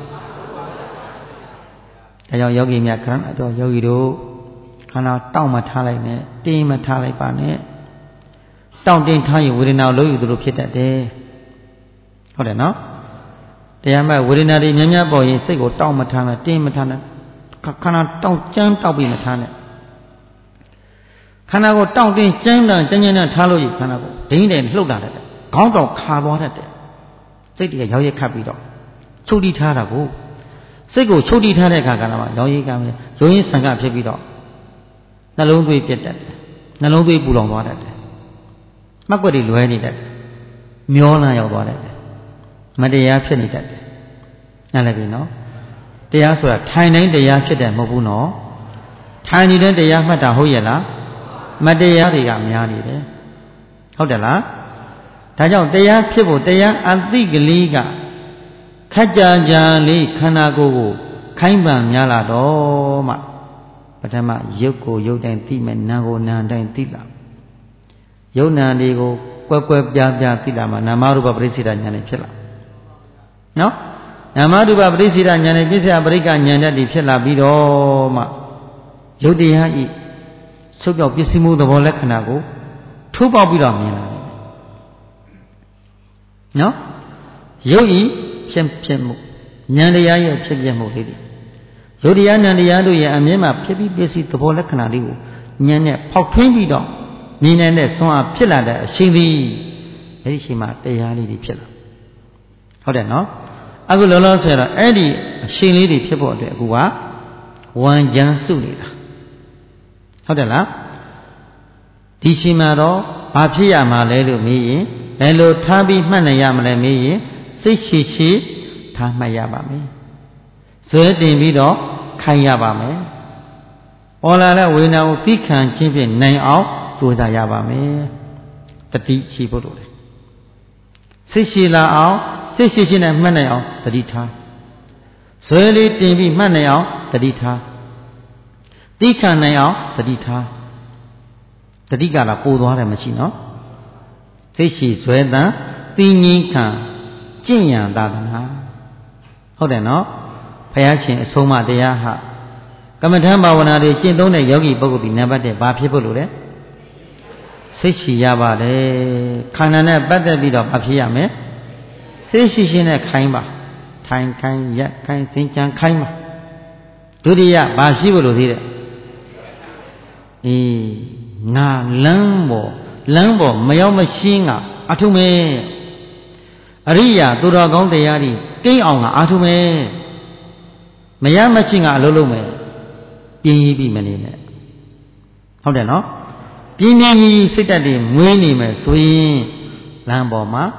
ဒါကြောင့်ယောဂီများခန္ဓာတော့ယောဂီတို့ခန္ဓာတောင့်မထားလိုက်နဲ့တင်းမထားလိုက်ပါနဲ့တောင့်တင်းထားရင်ဝေဒနာကိုလုံးယူသလိုဖြစ်တတ်တယ်ဟုတ်တယ်နော်တရားမဲ့ဝေဒနာတွေများများပေါ်ရင်စိတ်ကိုတောင့်မထားနဲ့တင်းမထားနဲ့ခန္ဓာတောင့်ကျမ်းတောက်ပြီးမထားနဲ့ခန္ဓာကိုတောင့်တင်းကျမ်းတန်ကျမ်းကျမ်းနဲ့ထားလို့ရခန္ဓာကိုဒိန်းတယ်လှုပ်လာတတ်တယ်ခေါင်းတော်ခါသွားတတ်တယ်စိတ်တွေကရောက်ရက်ခတ်ပြီးတော့ချုပ်တီးထားတာကိုစိတ်ကိုချုပ်တီးထားတဲ့အခါကလည်းရောက်ရက်ကမ်းရုံရင်းဆံကဖြစ်ပြီးတော့နှလုံးသွေးပြတ်တတ်တယ်နှလုံးသွေးပူလောင်သွားတတ်တယ်မှတ်ွက်တွေလွဲနေတတ်တယ်မျောလန့်ရောက်သွားတတ်တယ်မတရားဖြစ်နေတတ်တယ်နားလည်ပြီနော်တရားဆိုတာထိုင်တိုင်းတရားဖြစ်တယ်မဟုတ်ဘူးနော်ထိုင်နေတဲ့တရားမှတ်တာဟုတ်ရဲ့လားမတရားတွေကများနေတယ်ဟုတ်တယ်လားဒါကြောင့်တရားဖြစ်ဖို့တရားအသိကလေးကခက်ကြကြလေးခန္ဓာကိုယ်ကိုခိုင်းပန်များလာတော့မှပထမရုပ်ကိုရုပ်တိုင်းသိမယ်နာမ်ကိုနာမ်တိုင်းသိလာရုပ်နာမ်တွေကိုကွက်ကွက်ပြားပြားသိလာမှနာမရူပပရိစ္ဆေဒဉာဏ်နဲ့ဖြစ်လာနော်နာမရူပပရိစ္ဆေဒဉာဏ်နဲ့ပြစ္ဆေပရိက္ခဉာဏ်နဲ့ဒီဖြစ်လာပြီးတော့မှရုပ်တရားဤဆုပ်ပြောက်ပစ္စည်းမှုသဘောလက္ခဏာကိုထိုးပေါက်ပြီးတော့မြင်လာတယ်နော်ရုပ်ဤဖြစ်ဖြစ်မှုဉာဏ်တရားရဲ့ဖြစ်ဖြစ်မှုလေးတွေရုပ်တရားဉာဏ်တရားတို့ရဲ့အမြင်မှာဖြစ်ပြီးပစ္စည်းသဘောလက္ခဏာလေးကိုဉာဏ်နဲ့ဖောက်ထွင်းပြီးတော့မြင်နိုင်တဲ့ဆွမ်းအားဖြစ်လာတဲ့အချိန်သည်အဲ့ဒီချိန်မှာတရားလေးတွေဖြစ်လာဟုတ်တယ်နော်အခုလောလောဆယ်တော့အဲ့ဒီအရှင်လေးတွေဖြစ်ဖို့အတွက်အခုကဝံကြံစုနေတာဟုတ်တယ်လားဒီချိန်မှာတော့ဘာဖြစ်ရမှာလဲလို့မေးရင်ဘယ်လိုထားပြီးမှတ်နိုင်ရမလဲမေးရင်စိတ်ရှိရှိထားမှတ်ရပါမယ်ဇွဲတင်ပြီးတော့ခိုင်းရပါမယ်။ပေါ်လာတဲ့ဝေဒနာကိုသိခံခြင်းဖြင့်နိုင်အောင်ကြိုးစားရပါမယ်။တတိရှိဖို့လိုတယ်။စိတ်ရှိလာအောင်စိတ်ရှိရှိနဲ့မှတ်နိုင်အောင်တတိထား။ဇွဲလေးတင်ပြီးမှတ်နိုင်အောင်တတိထား။သိခံနိုင်အောင်တတိထား။တတိကလာပိုသွားတယ်မရှိနော်။စိတ်ရှိဇွဲတန်သိငြိမ်းခံကျင့်ရန်သာသနာဟုတ်တယ်နော်။ဘုရားရှင်အဆုံးအမတရားဟာကမ္မထံဘာဝနာတွေကျင့်သုံးတဲ့ယောဂီပုဂ္ဂိုလ်ဒီနံပါတ်တစ်ဘာဖြစ်ဖို့လို့လဲစိတ်ရှိရပါတယ်ခန္ဓာနဲ့ပတ်သက်ပြီးတော့ဘာဖြစ်ရမလဲစိတ်ရှိရှိနဲ့ခိုင်းပါထိုင်ခိုင်းရက်ခိုင်းသင်္ကြန်ခိုင်းပါဒုတိယဘာဖြစ်ဖို့လို့သေးတယ်အေးငါလမ်းပေါ်လမ်းပေါ်မရောက်မရှင်းကအထုမဲအရိယာသူတော်ကောင်းတရားတွေကိန်းအောင်ကအထုမဲမရမချင်းကအလုံးလုံးမယ်ပြင်းကြီးပြီးမနေနဲ့ဟုတ်တယ်နော်ပြင်းပြင်းကြီးစိတ်ဓာတ်တွေမွေးနေမယ်ဆိုရင်လမ်းပေါ်မှာ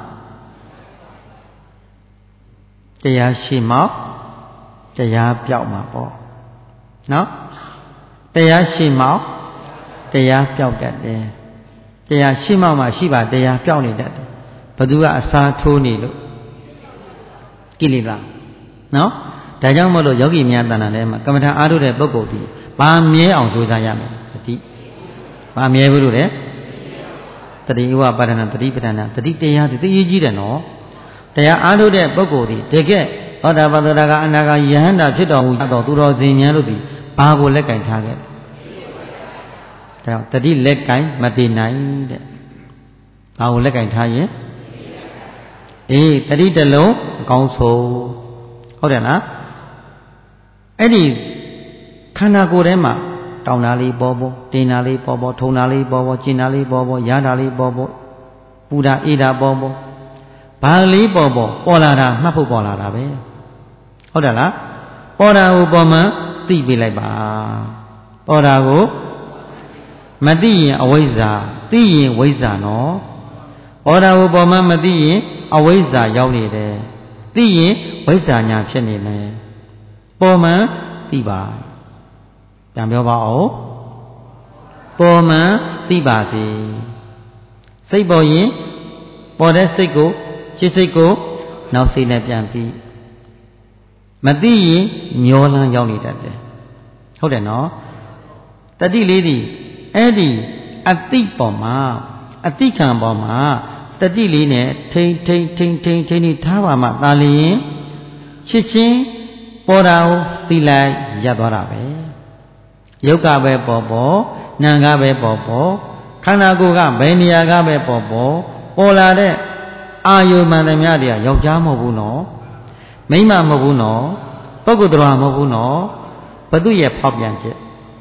တရားရှိမှတရားပြောက်မှာပေါ့နော်တရားရှိမှတရားပြောက်တတ်တယ်တရားရှိမှမှရှိပါတရားပြောက်နေတတ်တယ်ဘသူကအစာထိုးနေလို့ကိလေသာနော်ဒါကြောင့်မို့လို့ယောဂီများတဏ္ဍာထဲမှာကမ္မထာအားထုတ်တဲ့ပုဂ္ဂိုလ်ဒီဘာမြဲအောင်ကြိုးစားရမယ်တတိဘာမြဲဘူးလို့လဲတတိဥပပါဒနာတတိပဋ္ဌာနာတတိတရားဒီသိရေးကြီးတယ်နော်တရားအားထုတ်တဲ့ပုဂ္ဂိုလ်ဒီတကယ်ဟောတာပတ္တရာကအနာဂါယဟန္တာဖြစ်တော်မူသောသူတော်စင်များတို့ဒီဘာကိုလက်ကင်ထားခဲ့လဲဒါတတိလက်ကင်မတည်နိုင်တဲ့ဘာကိုလက်ကင်ထားရင်အေးတတိတလုံးအကောင်းဆုံးဟုတ်တယ်လားအဲ့ဒီခန္ဓာကိုယ်ထဲမှာတောင်းတာလေးပေါ်ပေါ်တင်တာလေးပေါ်ပေါ်ထုံတာလေးပေါ်ပေါ်ကျင်တာလေးပေါ်ပေါ်ရတာလေးပေါ်ပေါ်ပူတာအေးတာပေါ်ပေါ်ဘာလေးပေါ်ပေါ်ပေါ်လာတာမှတ်ဖို့ပေါ်လာတာပဲဟုတ်တယ်လားပေါ်တာကိုပေါ်မှသိပြလိုက်ပါပေါ်တာကိုမသိရင်အဝိဇ္ဇာသိရင်ဝိဇ္ဇာနော်ပေါ်တာကိုပေါ်မှမသိရင်အဝိဇ္ဇာရောက်နေတယ်သိရင်ဝိဇ္ဇာညာဖြစ်နေမယ်ပေါ်မှန်သိပါပြန်ပြောပါဦးပေါ်မှန်သိပါစေစိတ်ပေါ်ရင်ပေါ်တဲ့စိတ်ကိုจิตစိတ်ကိုနောက်စိတ်နဲ့ပြန်ပြီးမသိရင်မျောလန်းရောက်နေတတ်တယ်ဟုတ်တယ်နော်တတိလေးဒီအဲ့ဒီအတိပေါ်မှာအတိခံပေါ်မှာတတိလေးနဲ့ထိန်ထိန်ထိန်ထိန်ထိန်ထိန်ထားပါမှသာလျင်ချစ်ချင်းပေါ်တာကိုသိလိုက်ရသွားတာပဲယုတ်ကပဲပေါ်ပေါ်နာကပဲပေါ်ပေါ်ခန္ဓာကိုယ်ကဘယ်နေရာကပဲပေါ်ပေါ်ပေါ်လာတဲ့အာယုမှန်သမျှတွေကယောက်ျားမဟုတ်ဘူးနော်မိန်းမမဟုတ်ဘူးနော်ပုဂ္ဂိုလ်တော်မဟုတ်ဘူးနော်ဘသူရဲ့ဖောက်ပြန်ချက်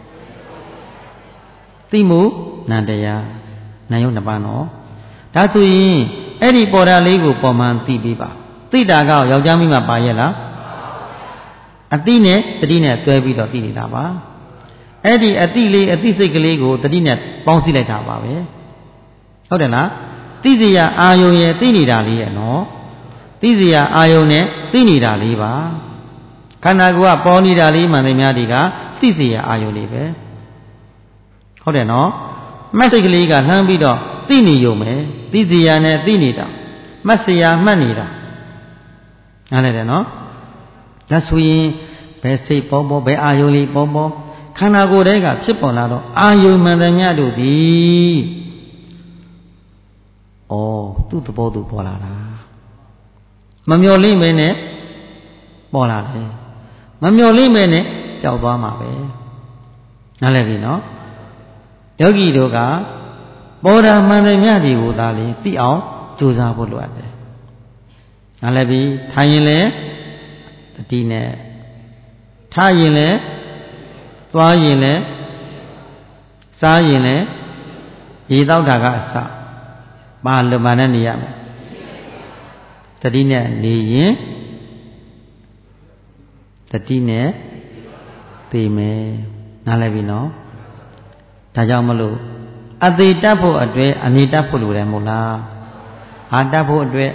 သိမှုနန္တရားနာယုံနှစ်ပါးနော်ဒါဆိုရင်အဲ့ဒီပေါ်တာလေးကိုပေါ်မှန်သိပြီးပါသိတာကယောက်ျားမိန်းမပါရဲ့လားအတိနဲ့တတိနဲ့တွဲပြီးတော့သိနေတာပါအဲ့ဒီအတိလေးအတိစိတ်ကလေးကိုတတိနဲ့ပေါင်းစည်းလိုက်တာပါပဲဟုတ်တယ်လားသိစရာအာယုံရဲ့သိနေတာလေးရဲ့နော်သိစရာအာယုံနဲ့သိနေတာလေးပါခန္ဓာကိုယ်ကပေါ်နေတာလေးမှန်တယ်များဒီကသိစရာအာယုံလေးပဲဟုတ်တယ်နော်မှတ်စိတ်ကလေးကလှမ်းပြီးတော့သိနေရုံပဲသိစရာနဲ့သိနေတာမှတ်စရာမှတ်နေတာနားလည်တယ်နော်ဒါဆိုရင်ဘယ်စိတ်ပေါ်ပေါ်ဘယ်အာယုံလေးပေါ်ပေါ်ခန္ဓာကိုယ်တည်းကဖြစ်ပေါ်လာတော့အာယုံမှန်သမျှတို့သည်ဩသူ့သဘောသူပေါ်လာတာမမျော်လင့်မဲနဲ့ပေါ်လာတယ်မမျော်လင့်မဲနဲ့ပျောက်သွားမှာပဲနားလည်ပြီနော်ယောဂီတို့ကပေါ်တာမှန်သမျှတွေကိုသာလေသိအောင်ကြိုးစားဖို့လိုအပ်တယ်နားလည်ပြီထိုင်ရင်လည်းတတိနဲ့ထားရင်လည်းသွားရင်လည်းစားရင်လည်းရေတောက်တာကအစဘာလို့ဘာနဲ့နေရမလဲတတိနဲ့နေရင်တတိနဲ့သိမယ်နားလည်ပြီနော်ဒါကြောင့်မလို့အသေးတတ်ဖို့အတွက်အနေတတ်ဖို့လိုတယ်မို့လားအာတတ်ဖို့အတွက်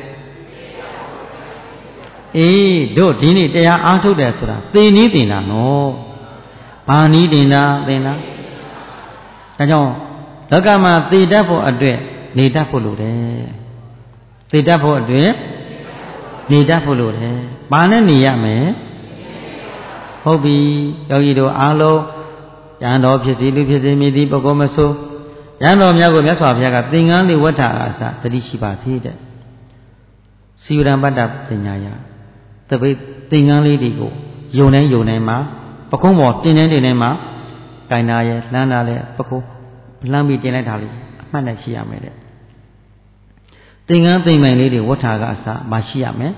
အေးတို့ဒီနေ့တရားအားထုတ်တယ်ဆိုတာသေနည်းတင်တာနော်ဘာနည်းတင်တာသင်လားဒါကြောင့်လောကမှာသေတတ်ဖို့အတွက်နေတတ်ဖို့လိုတယ်သေတတ်ဖို့အတွက်နေတတ်ဖို့လိုတယ်ဘာနဲ့နေရမလဲဟုတ်ပြီယောဂီတို့အားလုံးရဟန်းတော်ဖြစ်စီလူဖြစ်စီမိသည်ပုဂ္ဂိုလ်မဆိုးရဟန်းတော်များကိုမြတ်စွာဘုရားကသင်္ကန်းလေးဝတ်တာအစတတိရှိပါစေတဲ့စီဝရံပတ္တပညာယတပိတ်သင်္ကန်းလေးတွေကိုယုံတိုင်းယုံတိုင်းမှာပခုံးပေါ်တင်တိုင်းတင်တိုင်းမှာကိုင်နာရဲ့လှမ်းတာလဲပခုံးလှမ်းပြီးတင်လိုက်တာလေးအမှတ်နဲ့ရှိရမယ်တဲ့သင်္ကန်းသိမ့်မိုင်လေးတွေဝတ်တာကအစမရှိရမယ်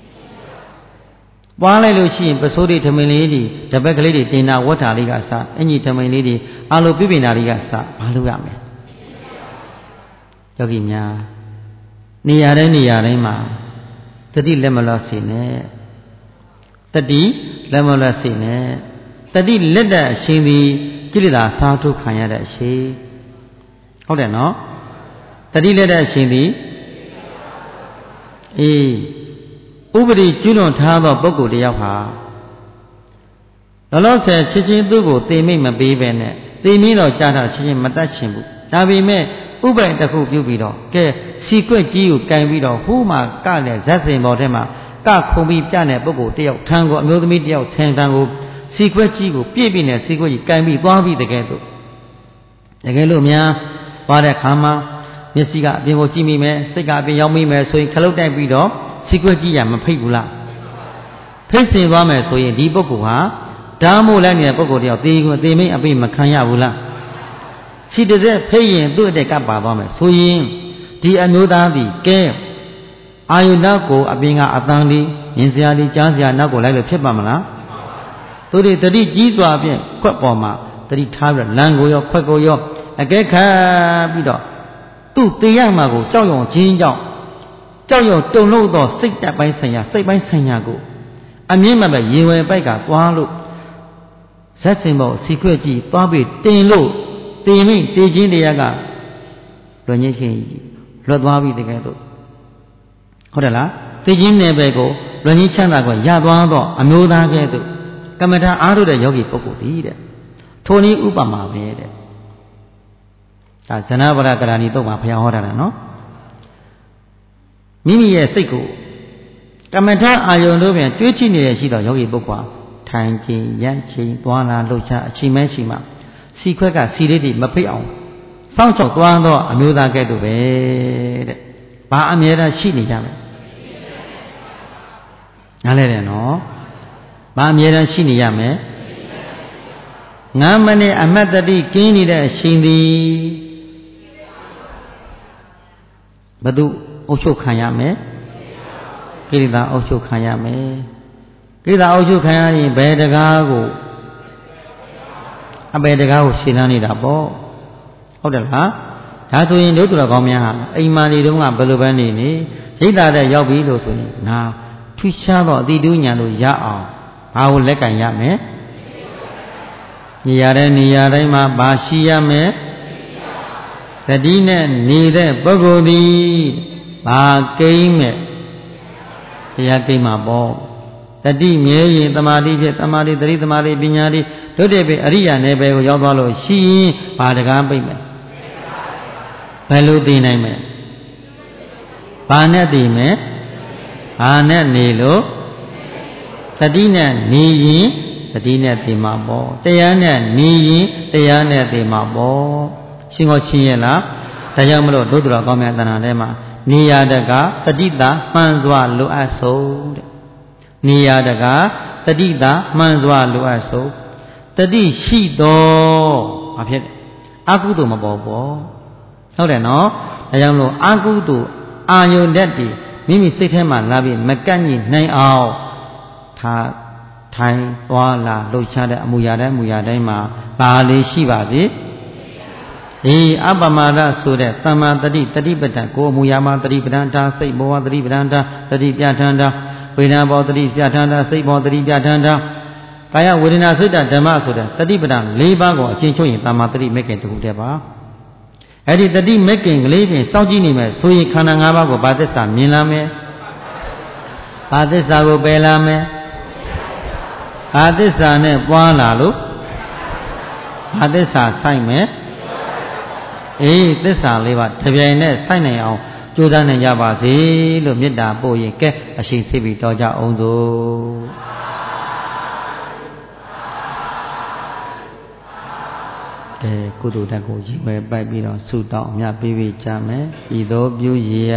ပွားလိုက်လို့ရှိရင်ပစိုးတွေထမိန်လေးတွေတပက်ကလေးတွေတင်တာဝတ်တာလေးကအစအညီထမိန်လေးတွေအာလိုပြပင်တာလေးကအစဘာလို့ရမလဲယောဂီများနေရာတိုင်းနေရာတိုင်းမှာတတိလက်မလွတ်စေနဲ့တတိလက်မလွတ်စေနဲ့တတိလက်တဲ့အရှင်သည်ကိလေသာစားထုတ်ခံရတဲ့အရှင်ဟုတ်တယ်နော်တတိလက်တဲ့အရှင်သည်အေးဥပဒေကျွလွန်ထားသောပုဂ္ဂိုလ်တယောက်ဟာလောလောဆယ်ချင်းချင်းသူ့ကိုသေမိတ်မပေးပဲနဲ့သေမင်းတော့ကြားတာချင်းချင်းမတတ်ချင်ဘူးဒါပေမဲ့ဥပ္ပိုင်တစ်ခုပြုပြီးတော့ကဲစီကွက်ကြီးကိုကင်ပြီးတော့ဟိုးမှာကလည်းဇက်စင်ပေါ်ထဲမှာကခုံပြီးပြတဲ့ပုဂ္ဂိုလ်တယောက်ထံကိုအမျိုးသမီးတယောက်ဆင်တံကိုစီကွက်ကြီးကိုပြည့်ပြည့်နဲ့စီကွက်ကြီးကင်ပြီးသွားပြီးတကယ်လို့တကယ်လို့များသွားတဲ့ခါမှာမျက်စိကအပြင်ကိုကြည့်မိမယ်စိတ်ကအပြင်ရောက်မိမယ်ဆိုရင်ခလုတ်တိုက်ပြီးတော့စီကွက်ကြီးရမဖိတ်ဘူးလားဖိတ်စင်သွားမယ်ဆိုရင်ဒီပုဂ္ဂိုလ်ဟာဓာမို့လိုက်နေတဲ့ပုဂ္ဂိုလ်တယောက်သေကိုသေမိတ်အပိမခံရဘူးလားခြေတစ်စက်ဖိတ်ရင်သူ့အတက်ကပ်ပါသွားမယ်ဆိုရင်ဒီအမျိုးသားသည်ကဲအာယုနောက်ကိုအပြင်ကအတန်းလေးမြင်စရာလေးကြားစရာနောက်ကိုလိုက်လို့ဖြစ်ပါမလားသူတွေတတိကြီးစွာဖြင့်ခွက်ပေါ်မှာတတိထားပြီးလမ်းကိုရောခွက်ကိုရောအကဲခတ်ပြီးတော့သူ့တေရမှာကိုကြောက်ရွံ့ခြင်းကြောင့်ကြောက်ရွံ့တုန်လှုပ်သောစိတ်တက်ပိုင်းဆိုင်ရာစိတ်ပိုင်းဆိုင်ရာကိုအမြင့်မဲ့ပဲရေဝယ်ပိုက်ကသွားလို့ဇက်စင်ပေါ်စီခွက်ကြီးသွားပြီးတင်လို့တင်မိတေခြင်းတရားကလွန်ညစ်ခင်လွတ်သွားပြီတကယ်တော့ဟုတ်တယ်လားတေခြင်းနယ်ပယ်ကိုလွန်ညစ်ချမ်းသာကိုရသွားတော့အမျိုးသားကဲ့သို့ကမ္မထာအားထုတ်တဲ့ယောဂီပုဂ္ဂိုလ်တည်းတဲ့ထိုနည်းဥပမာပဲတဲ့ဒါဇနဗရကရဏီတုတ်မှာဘုရားဟောတာနော်မိမိရဲ့စိတ်ကိုကမ္မထာအာယုံတို့ပြန်တွေးကြည့်နေရရှိတော့ယောဂီပုဂ္ဂိုလ်ထိုင်ခြင်းရပ်ခြင်းသွားလာလှုပ်ရှားအချိန်မဲရှိမှစီခွက်ကစီလေးတွေမဖိတ်အောင်စောင့်ချောက်သွားတော့အမျိုးသားကဲ့သို့ပဲတဲ့ဘာအမြဲတမ်းရှိနေကြမယ်နားလဲတယ်နော်ဘာအမြဲတမ်းရှိနေရမယ်ငါးမိနစ်အမတ်တတိကင်းနေတဲ့အချိန်သည်ဘသူအုပ်ချုပ်ခံရမယ်ကိလေသာအုပ်ချုပ်ခံရမယ်ကိလေသာအုပ်ချုပ်ခံရရင်ဘယ်တကားကိုအပေတကားကိုရှင်းလန်းနေတာပေါ့ဟုတ်တယ်လားဒါဆိုရင်တို့သူတော်ကောင်းများဟာအိမ်မာနေတုန်းကဘယ်လိုပဲနေနေရိတ်တာတဲ့ရောက်ပြီလို့ဆိုရင်ငါထွေးရှားတော့အတိတူးညာလို့ရအောင်ဘာကိုလက်ကင်ရမယ်နေရာတဲ့နေရာတိုင်းမှာဘာရှိရမယ်သတိနဲ့နေတဲ့ပုဂ္ဂိုလ်သည်ဘာကိန်းမဲ့တရားကိန်းမှာပေါ့တတိမြဲရင်တမာတိဖြစ်တမာတိတတိတမာတိပညာတိတို့တဲ့ပဲအရိယာနယ်ပယ်ကိုရောက်သွားလို့ရှိရင်ဘာတကားပြိမ့်မယ်ဘယ်လိုသိနိုင်မလဲဘာနဲ့သိမယ်ဘာနဲ့နေလို့တတိနဲ့နေရင်တတိနဲ့သိမှာပေါ့တရားနဲ့နေရင်တရားနဲ့သိမှာပေါ့ရှင်းကိုချင်းရဲ့လားဒါကြောင့်မလို့ဒုဒ္ဒရာကောင်းမြတ်တဏ္ဍာထဲမှာနေရတကတတိတာမှန်စွာလိုအပ်ဆုံးတဲ့နေရတကတတိတာမှန်စွာလိုအပ်ဆုံးတတိရှိတော်ဘာဖြစ်အကုသို့မပေါ်ပေါ့ဟုတ်တယ်နော်ဒါကြောင့်မလို့အကုသို့အာယုန်တက်တည်မိမိစိတ်ထဲမှာလာပြီးမကန့်ညိနိုင်အောင်ထားထိုင်သွားလာလှုပ်ရှားတဲ့အမူအရာတိုင်းအမူအရာတိုင်းမှာဘာလေးရှိပါပြီအေးအပမဒဆိုတဲ့သမ္မာတတိတတိပဋ္ဌာန်ကိုယ်မူရာမှာတတိပဋ္ဌာန်တာစိတ်ဘောတတိပဋ္ဌာန်တာတတိပြဋ္ဌာန်တာဝေဒနာဘောတတိပြဋ္ဌာန်တာစိတ်ဘောတတိပြဋ္ဌာန်တာကာယဝေဒနာစိတ်ဓမ္မဆိုတဲ့တတိပဋ္ဌာန်၄ပါးကိုအချင်းချုပ်ရင်သမ္မာတတိမဲ့ခင်တခုတည်းပါအဲ့ဒီတတိမဲ့ခင်ကလေးပြင်စောင့်ကြည့်နေမယ်ဆိုရင်ခန္ဓာ၅ပါးကိုဘာသစ္စာမြင်လာမယ်ဘာသစ္စာကိုပယ်လာမယ်ဘာသစ္စာနဲ့ပွားလာလို့ဘာသစ္စာဆိုင်မယ်အေးသစ္စာလေးပါတပြိုင်နဲ့ဆိုင်နိုင်အောင်ကြိုးစားနိုင်ကြပါစေလို့မေတ္တာပို့ရင်ကဲအရှိန်စိတ်ပြီးတော်ကြအောင်သို့ကဲကုသိုလ်တက်ကိုကြီးပဲပိုက်ပြီးတော့ဆုတောင်းအမြတ်ပေးပေးကြမယ်ဤသို့ပြုရည်ရ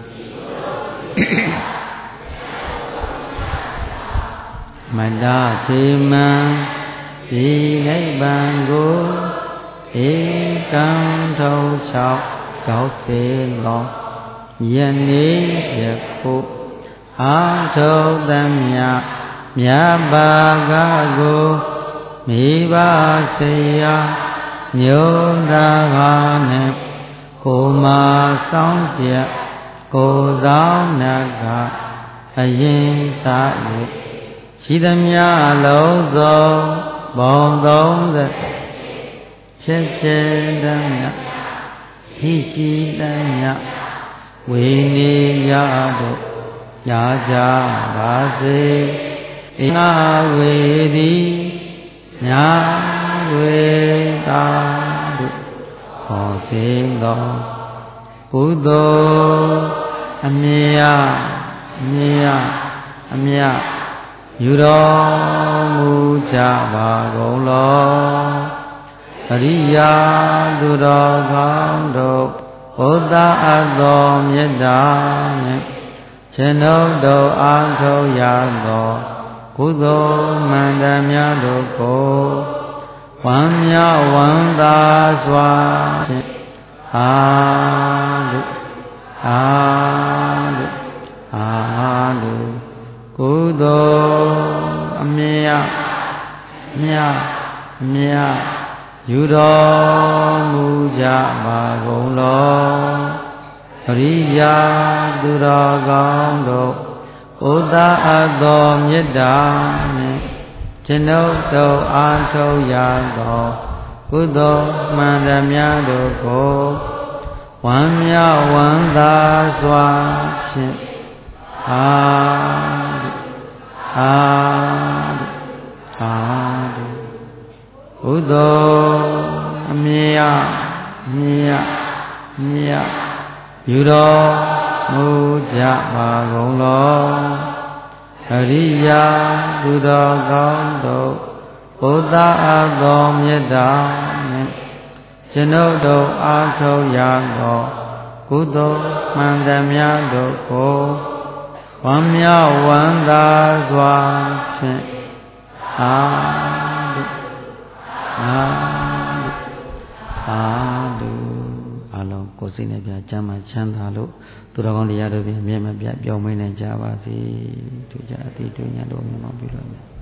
မတ္တသေမံဒီနိဗ္ဗာန်ကိုဧကံထုံးချောက်ကြောက်စေလောယနေ့ယခုအာထုံးသမျှမြတ်ဘာကကိုမိဘဆေယညုံသာကနဲ့ကိုမာဆောင်ကြကိုဆောင်နကအရင်စား၍ရှိသမျှလုံးစုံဘုံသုံးသဖြစ်ခြင်းတမျှရှိရှိတမျှဝိနည်းရတို့ရကြပါစေအင်္ဂဝေသည်ညာဝေတာတို့ဟောစေသောကုသိုလ်အမြတ်အမြတ်အမြတ်ယူတော်မူကြပါကုန်လောအရိယာသူတော်ကောင်းတို့ဘုဒ္ဓအပ်သောမေတ္တာနှင့်ခြေနှုတ်တို့အားထုတ်ရသောကုသိုလ်မန္တများတို့ကိုဝမ်းမြောက်ဝမ်းသာစွာဖြင့်အာလုအာလုအာလုကုသိုလ်အမြတ်မြတ်မြတ်ယူတော်မူကြပါကုန်လောပရိယာသူတော်ကောင်းတို့ဘုဒ္ဓအပ်သောမေတ္တာနှင့်ကျွန်ုပ်တို့အားထုတ်ရသောကုသိုလ်မှန်သမျှတို့ကိုဝမ်းမြောက်ဝမ်းသာစွာဖြင့်အာလုအာလုအာလုကုသိုလ်အမြတ်မြတ်မြတ်ယူတော်မူကြပါကုန်လောအရိယာသူတော်ကောင်းတို့ဘုဒ္ဓအပ်သောမေတ္တာနှင့်ကျွန်ုပ်တို့အားထုတ်ရသောကုသိုလ်မှန်သမျှတို့ကိုဝမ်းမြောက်ဝမ်းသာစွာဖြင့်အာလုအာလုအာလုအလုံးကိုယ်စိတ်နဲ့ပြချမ်းသာချမ်းသာလို့သူတော်ကောင်းတရားတို့ဖြင့်မြဲမပြတ်ပြောင်းမနေကြပါစေသူကြအတိတူညာတို့မြတ်မောပြုလို့